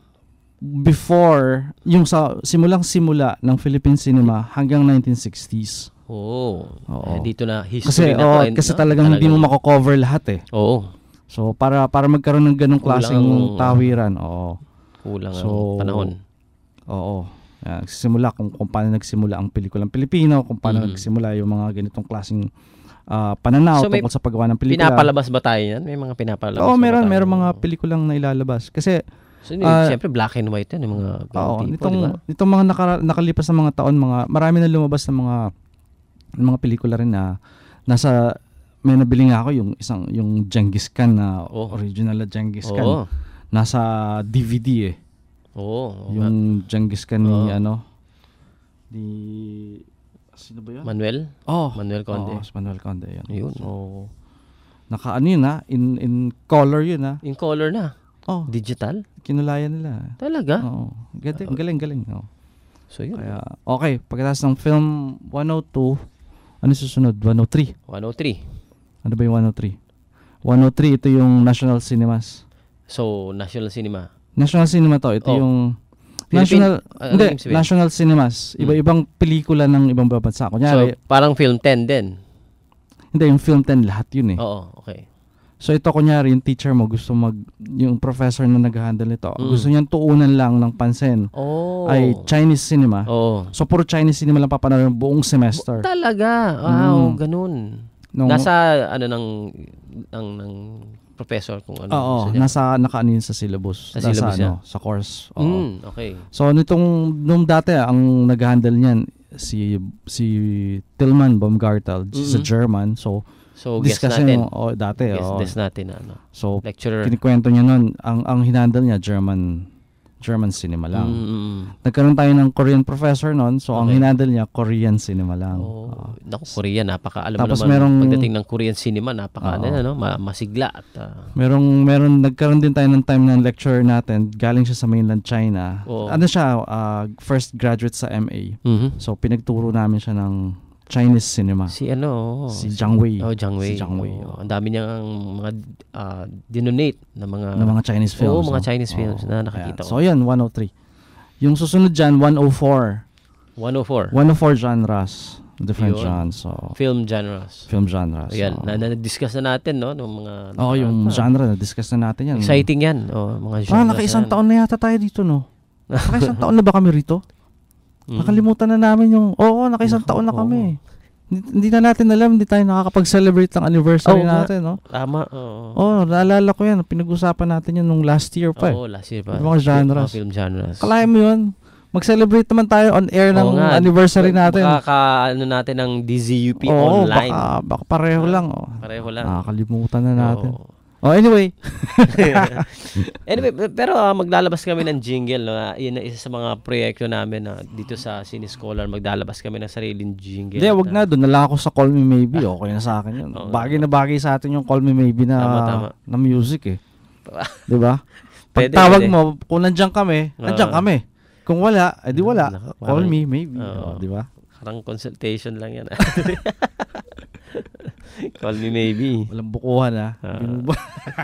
before, yung sa simulang simula ng Philippine Cinema hanggang nineteen sixties. Oo. Oo. Eh, dito na history Kasi, na to. oh, eh, kasi no? talagang hindi mo mako-cover lahat eh. Oo. So para para magkaroon ng ganung Kulang klaseng ang- tawiran, oo. Kulang ang panahon. Oo. Yan, nagsisimula kung, kung paano nagsimula ang pelikulang Pilipino, kung paano Mhm. nagsimula yung mga ganitong klaseng ah, pananaw So, may tungkol sa paggawa ng pelikula. Pinapalabas ba tayo yan? May mga pinapalabas Oo, ba meron, tayo? meron mga pelikulang nailalabas. Kasi So, ah, siyempre black and white yan, yung mga oo, tipo, nitong, di ba? nitong mga nakara- nakalipas na mga taon, mga marami na lumabas na mga ng mga pelikula rin na nasa may nabili nga ako yung isang yung Genghis Khan na Oh. original na Genghis Oo. Khan. Nasa D V D eh. Oo. oo nga. Yung Genghis Khan ni Oo. ano di sino ba yun? Manuel? Oh, Manuel Conde. Oo, si Manuel Conde yun. Yun. So naka ano yun ha, in in color yun ha. In color na. Oh, digital? Kinulayan nila. Talaga? Oo. Galing, galing, galing. Oh. So yun. Kaya, okay, pagkatapos ng film one oh two, Ano susunod? one oh three. one oh three. Ano ba yung one oh three? one oh three, ito yung National Cinemas. So, National Cinema. National Cinema to. Ito Oh. yung Philippine- National ano hindi, yung sabihin? National Cinemas. Iba-ibang pelikula ng ibang bansa. Kunyari, So, parang Film ten din. hindi, yung Film ten lahat yun eh. Oo, okay. So ito kunyari, yung teacher mo gusto mag, yung professor na nag-handle nito, Mm. gusto niyang tuunan lang ng pansin Oh. ay Chinese cinema. Oo. So puro Chinese cinema lang papanood buong semester. Talaga? Wow, Mm. ganun. Nung- Nasa, ano, ng, ng, ng professor kung ano. Oo, gusto niya. nasa nakaano yun sa syllabus, Sa nasa syllabus ano, niya? sa course. Oo. Mm, okay. So nitong nung dati ang nag-handle niyan si si Tillman Baumgartel, sa Mhm. German. So So, guess discuss natin. yun, oh, dati. Guess, oh. guess natin na ano. So, Lecturer. kinikwento niya nun, ang, ang hinandle niya, German German cinema lang. Mm, mm, mm. Nagkaroon tayo ng Korean professor nun, so ang Okay. hinandle niya, Korean cinema lang. Oh, naku, Korea, napaka, alam Tapos mo naman, merong- pagdating ng Korean cinema, napaka, Oo. ano, no, ma- masigla. At, ah, Merong, meron, nagkaroon din tayo ng time ng lecturer natin, galing siya sa mainland China. Oo. Ano siya, ah, first graduate sa M A. Mhm. So, pinagturo namin siya ng Chinese cinema. Si ano? Si Zhang Wei. Oh, Zhang Wei. Si Zhang Wei, Oo. Ang dami niyang mga ah, dinonate na mga ng mga Chinese films. Oo, mga no? Chinese films Oo. na nakikita Ayan. ko. So, yan, one oh three. Yung susunod dyan, one oh four. one oh four. one oh four genres. Different Yun. genres. So, Film genres. film genres. Ayan, so. na, na-discuss na natin, no? Nung mga... Oo, yung ah, genre, na-discuss na natin yan. Exciting yan. Oh, mga genres. Ah, naka-isang na yan. taon na yata tayo dito, no? Naka-isang taon na ba kami rito? Mm. Nakalimutan na namin yung, oo, naka-isang taon na kami. Hindi, hindi na natin alam, hindi tayo nakakapag-celebrate ng anniversary Oo nga. natin, no? Tama, oo. Oo, naalala ko yan. Pinag-usapan natin yun nung last year pa. Oo, eh. last year pa. Yung mga genres. Mga film genres. Kalahin mo yun. Mag-celebrate naman tayo on air ng Oo nga. anniversary natin. Makaka, ano natin ng D Z U P Oo, online. baka, baka pareho lang. Oh. Pareho lang. Nakakalimutan na natin. Oo. Oh, anyway. Anyway, pero ah, maglalabas kami ng jingle. No? Ah, Yun na isa sa mga proyekto namin na dito sa Cine Scholar. Maglalabas kami ng sariling jingle. Hindi, wag na. Doon na lang ako sa Call Me Maybe. Okay na sa akin yun. Oo. Bagay na bagay sa atin yung Call Me Maybe na, Tama, tama. na music eh. Di ba? Pag Pwede, tawag pwede. mo, kung nandiyan kami, nandiyan Oo. kami. Kung wala, edi wala. Naku, Call parang- Me Maybe. Oo. Oh, di ba? Parang consultation lang yan. Call me maybe. Walang bukuhan ah. Ah. Hindi mo ba-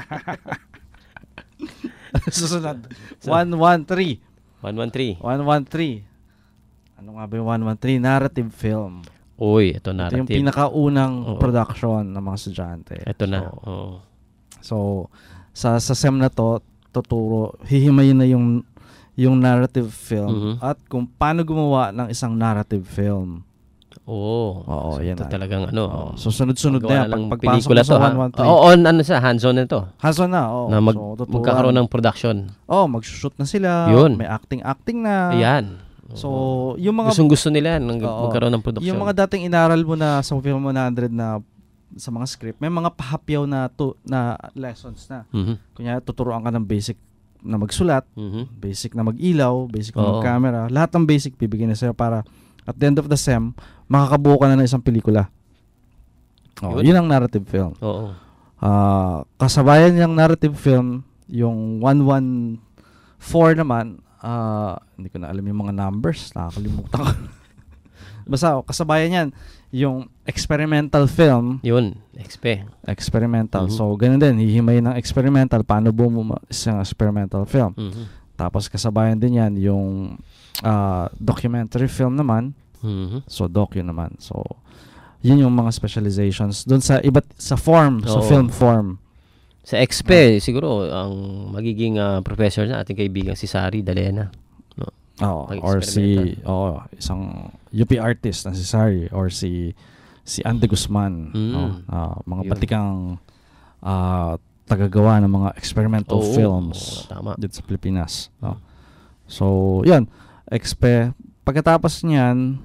Susunod. one one three. one one three. one one three. Ano nga ba yung one one three? Narrative film. Uy, ito Ito narrative. yung pinakaunang Oo. production ng mga estudyante. Ito na. So, Oo. So, sa sa SEM na to, tuturo, hihimayin na yung yung narrative film Mhm. at kung paano gumawa ng isang narrative film. Oo. Oo, So, yan ito na. talagang ano. Oo. So, sunod-sunod na Magawa yan. Pag ng pagpasok pelikula mo sa to, ha? one one three. Oo, on, ano sa hands-on na to. Hands-on na, oo. Na mag, So, tuturuan. magkakaroon ng production. Oh, mag-shoot na sila. Yun. May acting-acting na. Ayan. So, yung mga Gustong-gusto nila yan, ng Oo. magkaroon ng production. Yung mga dating inaral mo na sa Film one hundred na sa mga script, may mga pahapyaw na to, na lessons na. Mhm. Kunya tuturuan ka ng basic na magsulat, Mhm. basic na mag-ilaw, basic na Oo. mag-camera. Lahat ng basic bibigyan na sa'yo para at the end of the SEM, makakabuo ka na ng isang pelikula. Oh, Yun. yun ang narrative film. Oo. Ah, kasabayan niyang narrative film, yung one one four naman, ah, hindi ko na alam yung mga numbers, nakakalimutan ko. Basta kasabayan yan, yung experimental film. Yun, expe. Experimental. Mhm. So, ganun din, hihimay ng experimental, paano bumuo isang experimental film. Mhm. Tapos kasabayan din yan, yung ah, documentary film naman. Mhm. So, docu naman. So, yun yung mga specializations. Doon sa iba't, sa form, sa Oo. film form. Sa expe, siguro, ang magiging ah, professor na ating kaibigan si Sari Dalena. No? Oh, Pag or si experimental. oh, isang U P artist na si Sari or si si Andy Guzman, Mm. no? Ah, mga Yun. batikang ah, tagagawa ng mga experimental Oo, films oo, tama. dito sa Pilipinas, no? So, 'yun, expe. Pagkatapos niyan,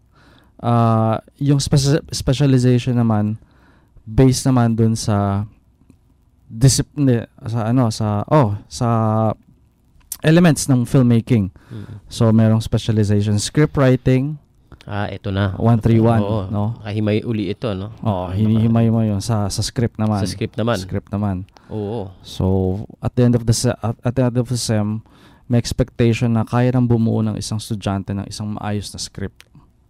ah, yung speci- specialization naman based naman dun sa discipline sa ano sa oh sa elements ng filmmaking. Mm. So merong specialization script writing. Ah, ito na. one thirty-one, Oo. no? Kahimay uli ito, no? Oo, hinihimay mo 'yun sa sa script naman. Sa script naman. Script naman. Oo. So at the end of the se- at, at the end of the sem, may expectation na kaya nang bumuo ng isang estudyante ng isang maayos na script.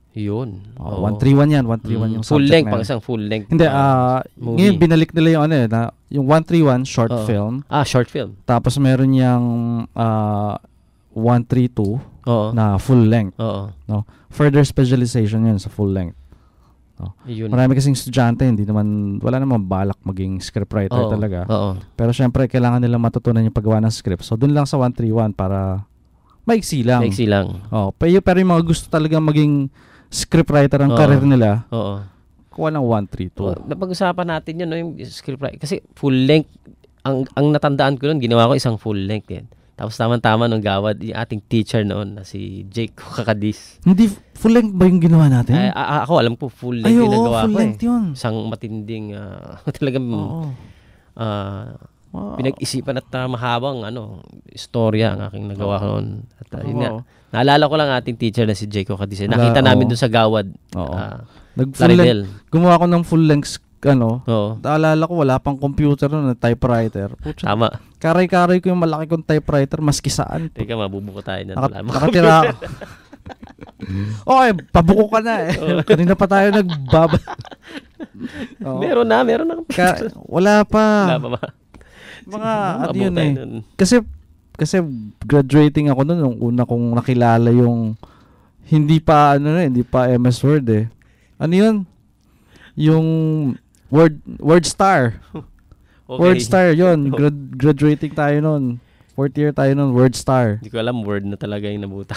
Yun. Oh, one thirty-one yan, one thirty-one Mm, yung full subject length, na pang yan. isang full length. Hindi, uh, ah, movie. ngayon binalik nila yung ano eh, na, yung one thirty-one short Oo. film. Ah, short film. Tapos meron yung ah, one thirty-two Oo. na full length. Oo. No? Further specialization yun sa full length. No? Yun. Marami kasing estudyante, hindi naman, wala naman balak maging scriptwriter Oo. talaga. Oo. Pero syempre, kailangan nila matutunan yung paggawa ng script. So, dun lang sa one thirty-one para maiksi lang. Maiksi lang. Oh, pero, pero yung mga gusto talaga maging scriptwriter ang Oo. career nila, Oo. kuha ng one thirty-two. Oh, napag-usapan natin yun, no, yung scriptwriter. Kasi full length, ang ang natandaan ko nun, ginawa ko isang full length yan. Tapos tama-tama nung gawad, yung ating teacher noon na si Jake Kakadis. Hindi, full length ba yung ginawa natin? Ay, a- ako, alam ko, full length Ay, yung oo, nagawa full ko length eh. yun. Isang matinding, ah, talagang, Oo. ah, Wow. pinag-isipan at uh, mahabang ano, istorya ang aking nagawa ko noon. At uh, yun nga, Oo. naalala ko lang ating teacher na si Jake Kakadis. Eh. Wala, Nakita namin oo. doon sa gawad. Oo. ah, Nag full Plaridel. length, gumawa ko ng full length ano. Oo. Naalala ko wala pang computer noon, typewriter. Putya. Tama. Karay-karay ko yung malaki kong typewriter maski saan. Teka, mabubuko tayo na. Naka- nakatira ako. Okay, pabuko ka na eh. Oo. Kanina pa tayo nagbaba. Oo. Meron na, meron na. Ka- wala pa. Wala pa ba? Mga ano Mabuti yun eh. nun. Kasi kasi graduating ako noon nung una kong nakilala yung hindi pa ano na, hindi pa M S Word eh. Ano yun? Yung Word WordStar. Okay. WordStar yun. Grad- graduating tayo noon. Fourth year tayo noon, WordStar. Hindi ko alam, word na talaga yung nabuta.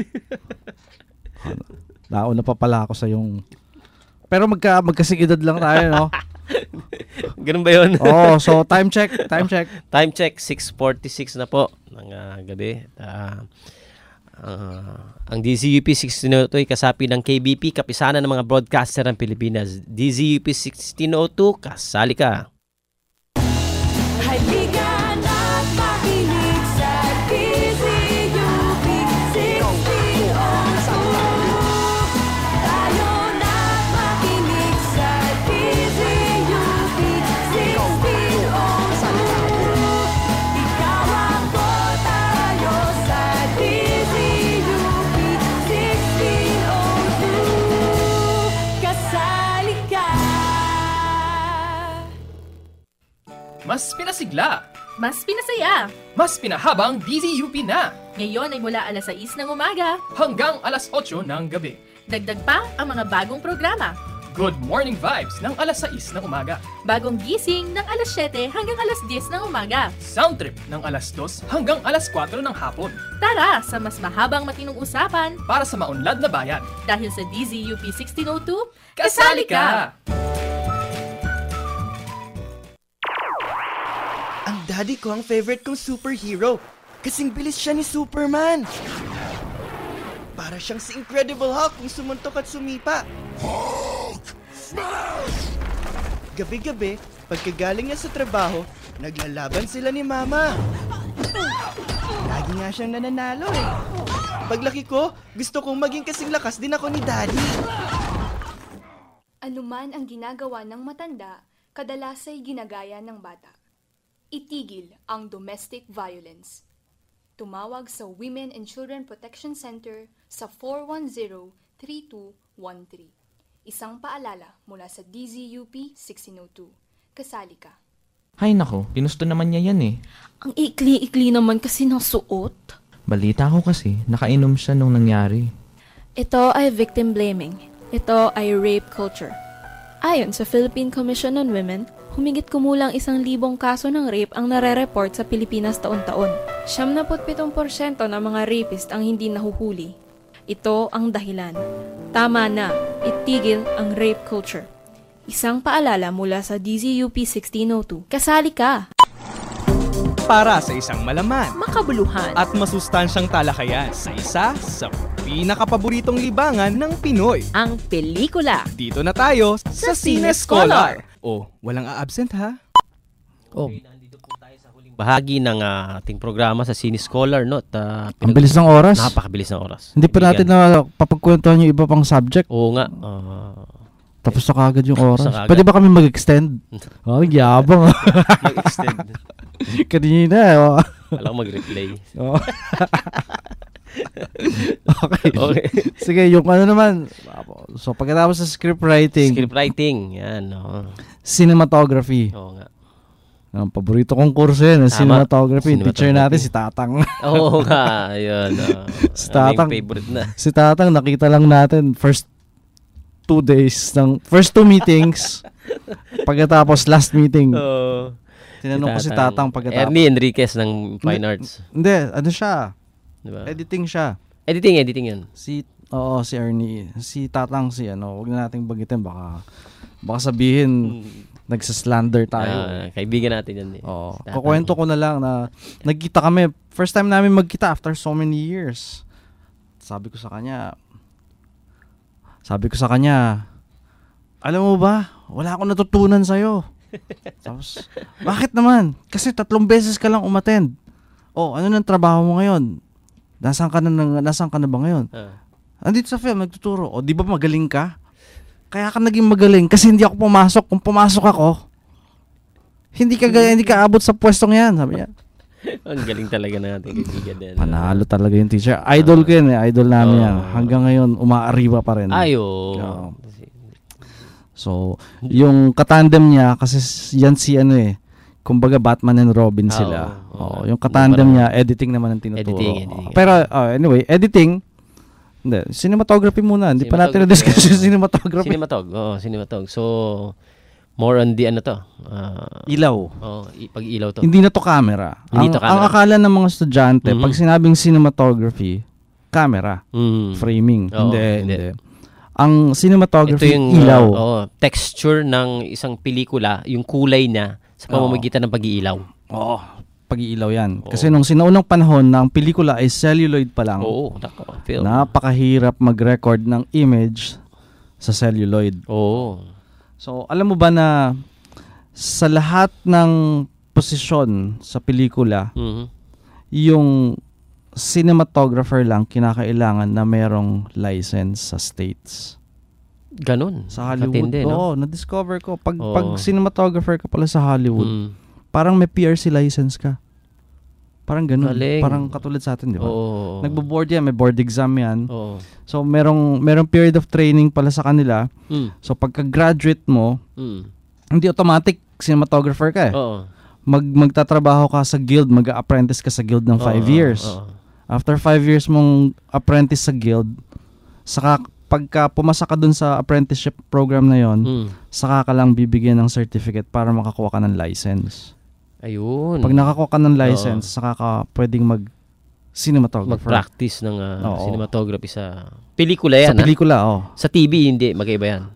Nauna pa pala ako sa yung pero magka magkasing edad lang tayo, no? Ganun ba yun? Oh, so time check, time check. Time check, six forty-six na po ng uh, gabi. Uh, uh, ang D Z U P sixteen oh two ay kasapi ng K B P, kapisanan ng mga broadcaster ng Pilipinas. D Z U P sixteen oh two, kasali ka. Halika na't makinig sa D Z U P sixteen oh two. Tayo na't makinig sa D Z U P sixteen oh two. Ikaw ang tayo sa D Z U P sixteen oh two. Kasali ka. Mas pinasigla, Mas pinasaya. mas pinahabang D Z U P na, Ngayon ay mula alas sais ng umaga. hanggang alas otso ng gabi. Dagdag pa ang mga bagong programa. Good morning vibes ng alas sais ng umaga. Bagong gising ng alas siyete hanggang alas diyes ng umaga. Sound trip ng alas dos hanggang alas kwatro ng hapon. Tara sa mas mahabang matinong usapan Para sa maunlad na bayan. dahil sa D Z U P sixteen oh two, Kasali ka! Ang daddy ko ang favorite kong superhero. Kasing bilis siya ni Superman. Para siyang si Incredible Hulk kung sumuntok at sumipa. Hulk! Smash! Gabi-gabi, pagkagaling niya sa trabaho, naglalaban sila ni Mama. Lagi nga siyang nananalo eh. Paglaki ko, gusto kong maging kasing lakas din ako ni Daddy. Anuman ang ginagawa ng matanda, kadalasay ginagaya ng bata. Itigil ang domestic violence. Tumawag sa Women and Children Protection Center sa four one zero, three two one three. Isang paalala mula sa D Z U P sixteen oh two. Kasali ka. Hay nako, ginusto naman niya yan eh. Ang ikli-ikli naman kasi ng suot. Balita ko kasi, nakainom siya nung nangyari. Ito ay victim blaming. Ito ay rape culture. Ayon sa Philippine Commission on Women, humigit kumulang isang libong kaso ng rape ang nare-report sa Pilipinas taon-taon. seventy-seven porsyento ng mga rapist ang hindi nahuhuli. Ito ang dahilan. Tama na, itigil ang rape culture. Isang paalala mula sa D Z U P sixteen oh two. Kasali ka! Para sa isang malaman, makabuluhan, at masustansyang talakayan sa isa sa pinakapaboritong libangan ng Pinoy. Ang pelikula. Dito na tayo sa Cine Scholar. Oh, walang a-absent ha? Oh. Bahagi ng uh, ating programa sa Cine Scholar, no? Uh, Ang bilis ng oras. Napakabilis ng oras. Hindi pa natin na papagkwentuhan yung iba pang subject. Oo nga. Uh, Tapos na kagad yung oras. na kagad. Pwede ba kami mag-extend? Oh, yabang. Mag-extend. Kanina. Oh. Alam ko mag-replay. Oh. Okay. Okay. Sige, yung ano naman. So, pagkatapos sa script writing. Script writing, yan. No. Cinematography. Oo nga. Ang paborito kong kurso yan, ang cinematography. Yung teacher natin, si Tatang. Oo nga, yun. Uh, si Tatang, favorite na. Si Tatang, nakita lang natin first two days ng, first two meetings, pagkatapos last meeting. Oo. Tinanong ko si Tatang pagkatapos. Ernie Enriquez ng Fine Arts. Hindi, ano siya? Diba? Editing siya. Editing, editing yan. Si, oo, si Ernie. Si Tatang, si ano, huwag na nating bagitin, baka, baka sabihin, nagsaslander tayo. Ah, kaibigan natin yan eh. Oo. Kukwento ko na lang na nagkita kami. First time namin magkita after so many years. Sabi ko sa kanya, sabi ko sa kanya, alam mo ba, wala akong natutunan sa'yo. Tapos, bakit naman? Kasi tatlong beses ka lang umattend. Oh, ano nang trabaho mo ngayon? Nasaan ka na, nasaan ka na ba ngayon? Uh. Andito sa film, nagtuturo. O, di ba magaling ka? Kaya ka naging magaling kasi hindi ako pumasok. Kung pumasok ako, hindi ka hindi ka abot sa pwestong yan, sabi niya. Ang galing talaga natin kaibigan din. Panalo talaga yung teacher. Idol ko yun eh. Idol namin yan. Hanggang ngayon, umaariwa pa rin. Ayo. Oh. So, yung katandem niya, kasi yan si ano eh, kumbaga Batman and Robin sila. Oh, oh, yung katandem niya, editing naman ang tinuturo. Editing, editing. Pero uh, anyway, editing, hindi, cinematography muna. Hindi pa natin na-discuss yung cinematography. Cinematog, oo, cinematog. So, more on the ano to? Uh, ilaw. Oo, i- pag-ilaw to. Hindi na to camera. Hindi ang, to camera. Ang akala ng mga estudyante, Mm-hmm. pag sinabing cinematography, camera, mm-hmm. framing. Oo, hindi, hindi, hindi. Ang cinematography, ito yung, ilaw. Uh, oh, texture ng isang pelikula, yung kulay niya sa pamamagitan ng pag-iilaw. Oo. Pag-iilaw yan. Oo. Kasi nung sinaunang panahon na ang pelikula ay celluloid pa lang. Oo, nako, film. Napakahirap mag-record ng image sa celluloid. Oo. So, alam mo ba na sa lahat ng posisyon sa pelikula, mm-hmm. yung cinematographer lang kinakailangan na merong license sa States. Ganon. Sa Hollywood. Matindi, no? Oo, na-discover ko. Pag, Oo. pag cinematographer ka pala sa Hollywood, mm. parang may P R C license ka. Parang ganun. Galing. Parang katulad sa atin, di ba? Oo. Nagbo-board yan, may board exam yan. Oo. So, merong, merong period of training pala sa kanila. Mm. So, pagka-graduate mo, mm. hindi automatic cinematographer ka eh. Oo. Mag, magtatrabaho ka sa guild, mag-apprentice ka sa guild ng five Oo. years. Oo. After five years mong apprentice sa guild, saka pagka pumasa ka dun sa apprenticeship program na yon, mm. saka ka lang bibigyan ng certificate para makakuha ka ng license. Ayun. Pag nakakuha ka ng license, Oo. saka ka pwedeng mag cinematographer. Mag-practice ng uh, Oo. cinematography sa pelikula yan. Sa pelikula, ha? Oh. Sa T V, hindi. Magkaiba yan.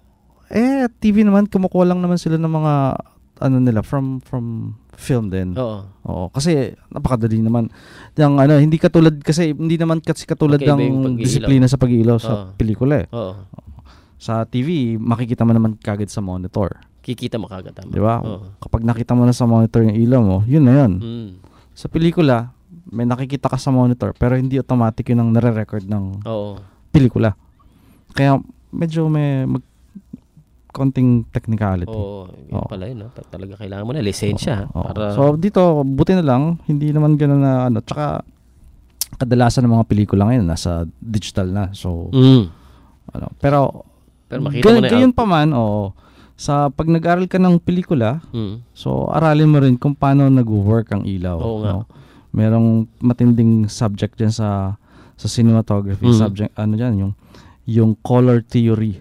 Eh, T V naman, kumukuha lang naman sila ng mga, ano nila, from from film din. Oo. Oo. Kasi, napakadali naman. Yung, ano, hindi katulad, kasi, hindi naman kasi katulad ng disiplina sa pag-iilaw sa Oo. pelikula eh. Oo. Sa T V, makikita mo naman kagad sa monitor. Kikita mo kagad. Tama. Di ba? Oo. Kapag nakita mo na sa monitor yung ilaw mo, yun na yun. Mm. Sa pelikula, may nakikita ka sa monitor, pero hindi automatic yun ang nare-record ng Oo. pelikula. Kaya, medyo may mag konting technicality. Oo, yun pala yun. No? Talaga kailangan mo na lisensya. Oo. Para... So, dito, buti na lang, hindi naman gano'n na, ano, tsaka, kadalasan ng mga pelikula ngayon, nasa digital na. So, mm. ano, pero, pero makita gan- mo na gayon pa man, oo, sa pag nag-aral ka ng pelikula, mm. so, aralin mo rin kung paano nag-work ang ilaw. Oo nga. No? Merong matinding subject dyan sa, sa cinematography. Mm. Subject, ano dyan, yung, yung color theory.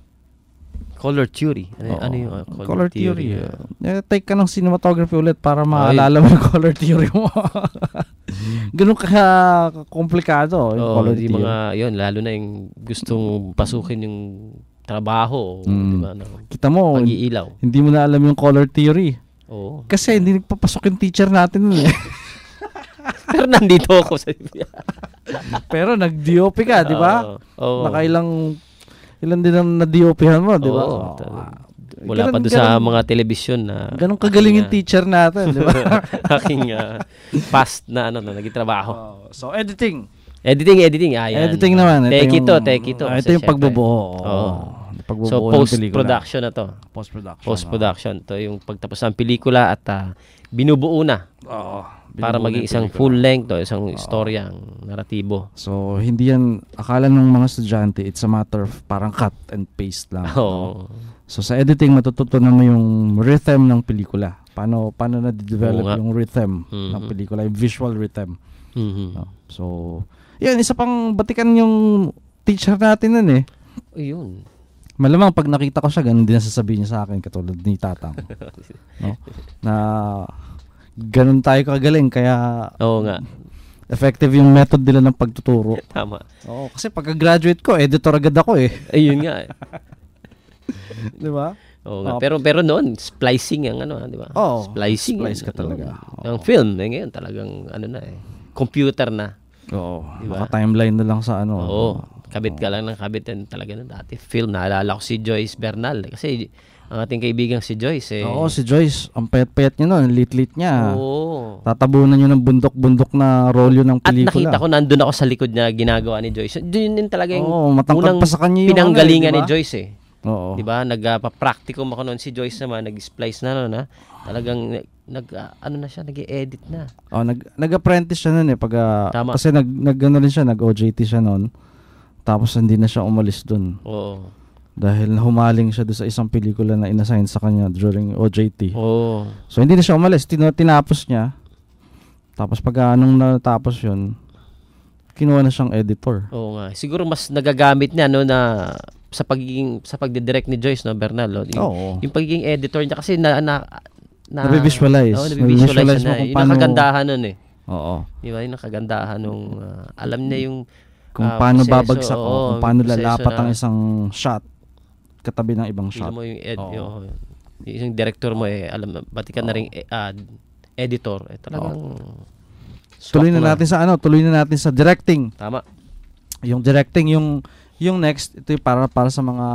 Color theory. Ano, Oo. ano yung uh, color, color theory? theory? Uh, take ka ng cinematography ulit para maalala mo yung color theory mo. Ganun ka komplikado yung Oo, color di theory. mga, yun, lalo na yung gustong pasukin yung trabaho. Mm. Di ba? No? Kita mo, pag-iilaw. Hindi mo na alam yung color theory. Oo. Kasi hindi nagpapasok yung teacher natin nun eh. Pero nandito ako sa Pero nag-D O P ka, di ba? Oo. Oo. Nakailang ilan din ang na-D O P-han mo, di ba? Oo. Wala pa doon sa mga telebisyon na ganun kagaling yung teacher natin, di ba? aking uh, past na ano, na naging trabaho. Oh, so, editing. Editing, editing. Ah, yan. Editing naman. Take ito ito, take ito. Ah, ito yung pagbubuo. Oo. pagbubuo So, ng pelikula. post-production na to. Post-production. Post-production. To yung pagtapos ng pelikula at ah, binubuo na. Oo. Para Binubuo maging ng isang pelikula. full length o isang istorya, ang naratibo. So, hindi yan, akala ng mga estudyante, it's a matter of parang cut and paste lang. Oo. No? So, sa editing, matututunan mo yung rhythm ng pelikula. Paano, paano na-develop Oo nga. yung rhythm Mhm. ng pelikula, yung visual rhythm. Mhm. No? So, yan, isa pang batikan yung teacher natin nun eh. Ayun. Malamang pag nakita ko siya, ganun din ang sasabihin niya sa akin, katulad ni Tatang. No? Na ganun tayo kagaling, kaya Oo nga. effective yung method nila ng pagtuturo. Tama. Oo, kasi pagka-graduate ko, editor agad ako eh. Ayun nga eh. Di ba? Oo nga. Oh. Pero pero noon, splicing ang ano, di ba? Oo. Splicing. Splice ka talaga. Ang film, eh, ngayon talagang ano na eh. Computer na. Oo. Diba? Naka-timeline na lang sa ano. Oo. Kabit ka lang ng kabit yan talaga na dati. Film, naalala ko si Joyce Bernal. Kasi ang ating kaibigang si Joyce eh. Oo, si Joyce. Ang payat-payat niya noon. Lit-lit niya. Oo. Tatabunan niyo ng bundok-bundok na rolyo ng At pelikula. nakita ko, nandun ako sa likod na ginagawa ni Joyce. Doon din talaga yung Oo, matangkad unang pa sa kanya yung pinanggalingan ano eh, ni diba? Joyce eh. Oo. Diba? Nagpa-practicum ako noon. Si Joyce naman, nag-splice na noon ha. Talagang nag uh, ano na siya, nag-edit na. Oh, nag nag-apprentice siya noon eh pag uh, Tama. kasi nag nag ano rin siya, nag-O J T siya noon. Tapos hindi na siya umalis doon. Oo. Dahil humaling siya doon sa isang pelikula na inassign sa kanya during O J T. Oo. So hindi na siya umalis, Tin- tinapos niya. Tapos pag uh, anong natapos 'yun, kinuha na siyang editor. Oo nga. Siguro mas nagagamit niya no na sa pagiging sa pagdidirect ni Joyce no Bernal no? Yung, Oo. yung pagiging editor niya kasi na, na na Nabi-visualize. Oo, nabi-visualize Nabi-visualize na. mo kung Yung paano- nakagandahan nun eh. Oo. Di ba? Yung nakagandahan nung ah, alam niya yung Kung ah, paano proseso, babagsak o oo, kung paano proseso lalapat na- ang isang shot katabi ng ibang Tignan shot. mo yung ed, Oo. yung, yung director mo eh alam pati ka na ring eh, ah, editor eh talagang swak Tuloy na natin sa ano, tuloy na natin sa directing. Tama. Yung directing, yung yung next, ito yung para para sa mga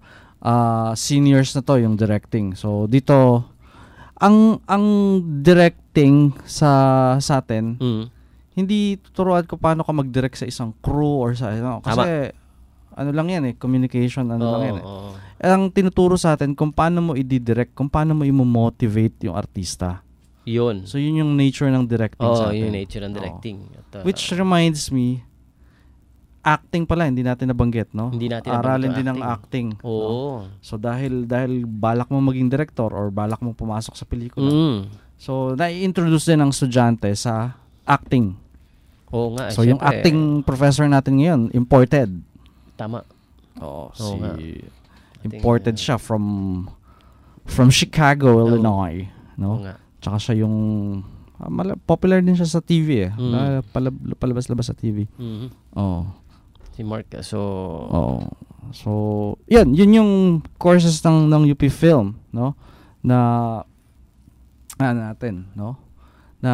ah, seniors na to, yung directing. So dito ang ang directing sa sa atin, Mm. hindi tuturuan ko paano ka mag-direct sa isang crew or sa ano, kasi ano lang yan eh, communication ano Oo, lang yan eh. oo. Ang tinuturo sa atin kung paano mo i-direct, kung paano mo i-motivate yung artista. Yun. So yun yung nature ng directing Oo, sa atin. yun yung nature ng directing. Oo. At, uh, Which reminds me, acting pala, hindi natin nabanggit, no? Hindi natin Aralin nabanggit din ng acting. acting. Oo. no? So dahil dahil balak mo maging director or balak mo pumasok sa pelikula. Mm. So nai-introduce din ng estudyante sa acting. Oo nga. eh, So yung syempre, acting professor natin ngayon, imported. Tama. Oo, Oo si nga. imported siya from from Chicago, Illinois, Oo no? nga. Tsaka siya yung ah, mala- popular din siya sa T V eh. Mm. Na- palab- palabas-labas sa T V. Mhm. Oo. Si Mark so Oo. So, yun, yun yung courses ng ng U P Film, no? Na ano natin, no? Na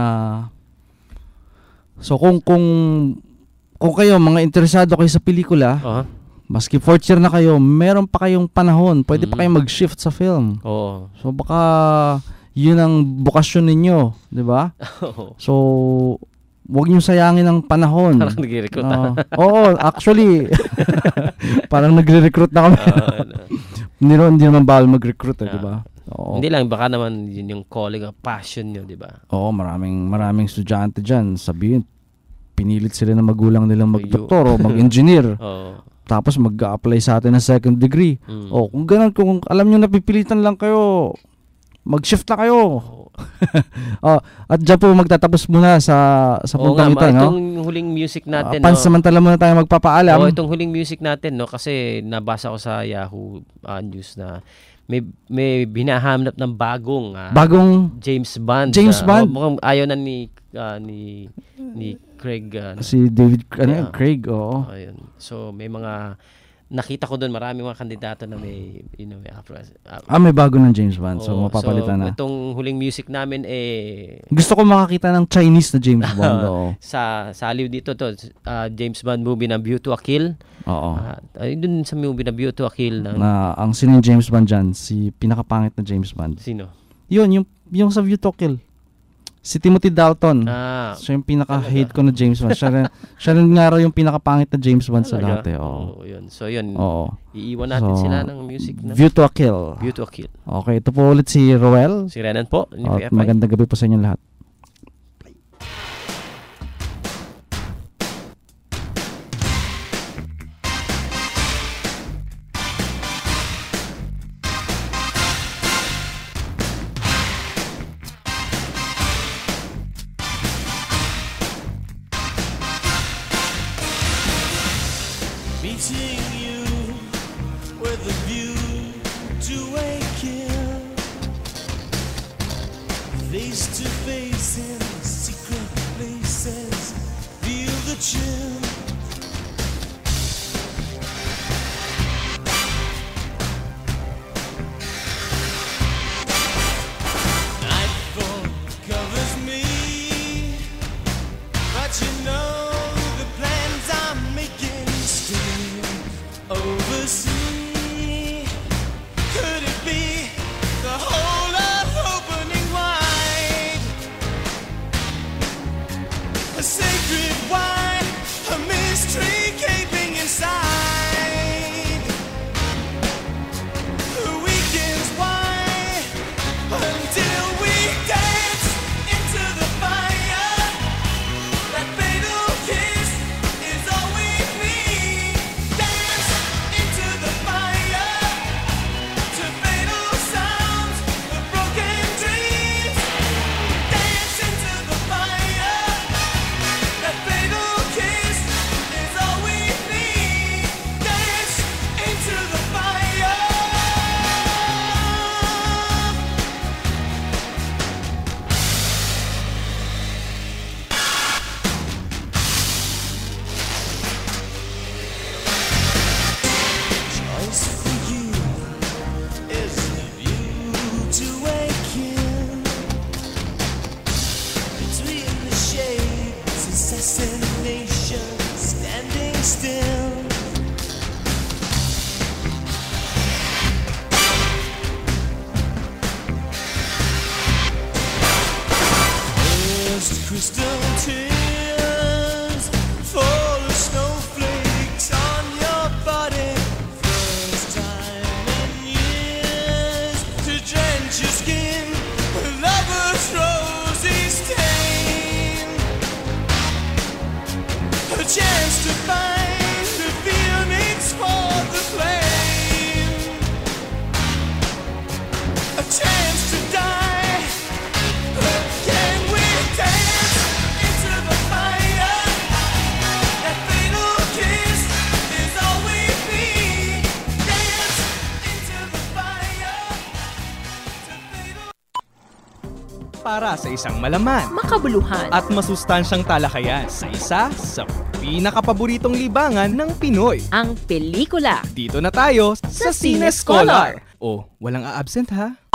So kung kung kung kayo mga interesado kayo sa pelikula, uh-huh. maski fourth year na kayo, meron pa kayong panahon, pwede pa kayong mag-shift sa film. Oo. So baka yun ang bukasyon ninyo, 'di ba? Oo. So wag niyo sayangin ang panahon. Parang nagre-recruit, Ah, ah. Oo, actually parang nagre-recruit na kami. Oo, ano. Hindi naman, hindi naman bawal mag-recruit, eh, 'di ba? Oo. Hindi lang baka naman yun yung calling o passion nyo, di ba? Oo, maraming maraming estudyante diyan, sabihin pinilit sila ng magulang nilang mag-doktor o mag-engineer. Oo. Tapos mag-a-apply sa atin ng second degree. Mm. O kung ganun, kung alam niyo napipilitan lang kayo, mag-shift na kayo. Oh, at diyan po magtatapos muna sa sa Oo puntang nga, ito, no? itong huling music natin, Uh, pansamantala muna tayo magpapaalam. Oo, itong huling music natin, no? Kasi nabasa ko sa Yahoo uh, News na may may binahanap ng bagong ah, Bagong James Bond. James ah, Bond? oh, mukhang ayaw na ni ah, ni ni Craig ah, Si David ano, yeah. Craig, oo. Ayun. So may mga nakita ko doon maraming mga kandidato na may you know may afro. Uh, Ah, may bago ng James Bond, so oo, mapapalitan so, na. Itong huling music namin eh Gusto ko makakita ng Chinese na James Bond, oo. sa saliw dito to uh, James Bond movie na View to a Kill. Oo. Uh, ay dun sa movie na View to a Kill na, Na ang sino yung James Bond dyan? Si pinakapangit na James Bond. Sino? Yun, yung, yung sa View to Kill. Si Timothy Dalton. Ah, siya yung pinaka-hate ko na James Bond. Siya, rin- siya rin nga raw yung pinaka-pangit na James Bond sa lahat. Eh. Oo. Oh, yun. So, yun. Oo. Iiwan natin So, sila ng music na. View to a Kill. View to a Kill. Okay, ito po ulit si Roel. Si Renan po. Ni At P F I. magandang gabi po sa inyo lahat. Meeting you with a view to a kill, face to face in secret places, feel the chill. Nightfall covers me, but you know the plans I'm making still oversee. Could it be the whole of opening wide? A sacred wine, a mystery gaping inside. The weekends why until we dance into the fire. That fatal kiss is all we need. Dance into the fire to fatal sounds of broken dreams. Dance into the fire. That fatal kiss is all we need. Dance into the fire. Choice for you is the view to a kill. Between the shades, assassination, standing still. First crystal tears fall as snowflakes on your body. First time in years to drench your skin with lover's rosy stain. A chance to find the phoenix for the flame. A chance to die. But can we dance into the fire? That fatal kiss is all we need. Dance into the fire. Para sa isang malaman, makabuluhan, at masustansyang talakayan sa isa sa pinakapaboritong libangan ng Pinoy. Ang pelikula. Dito na tayo sa Sa Cine Cine Scholar. Scholar. Oh, walang a-absent ha?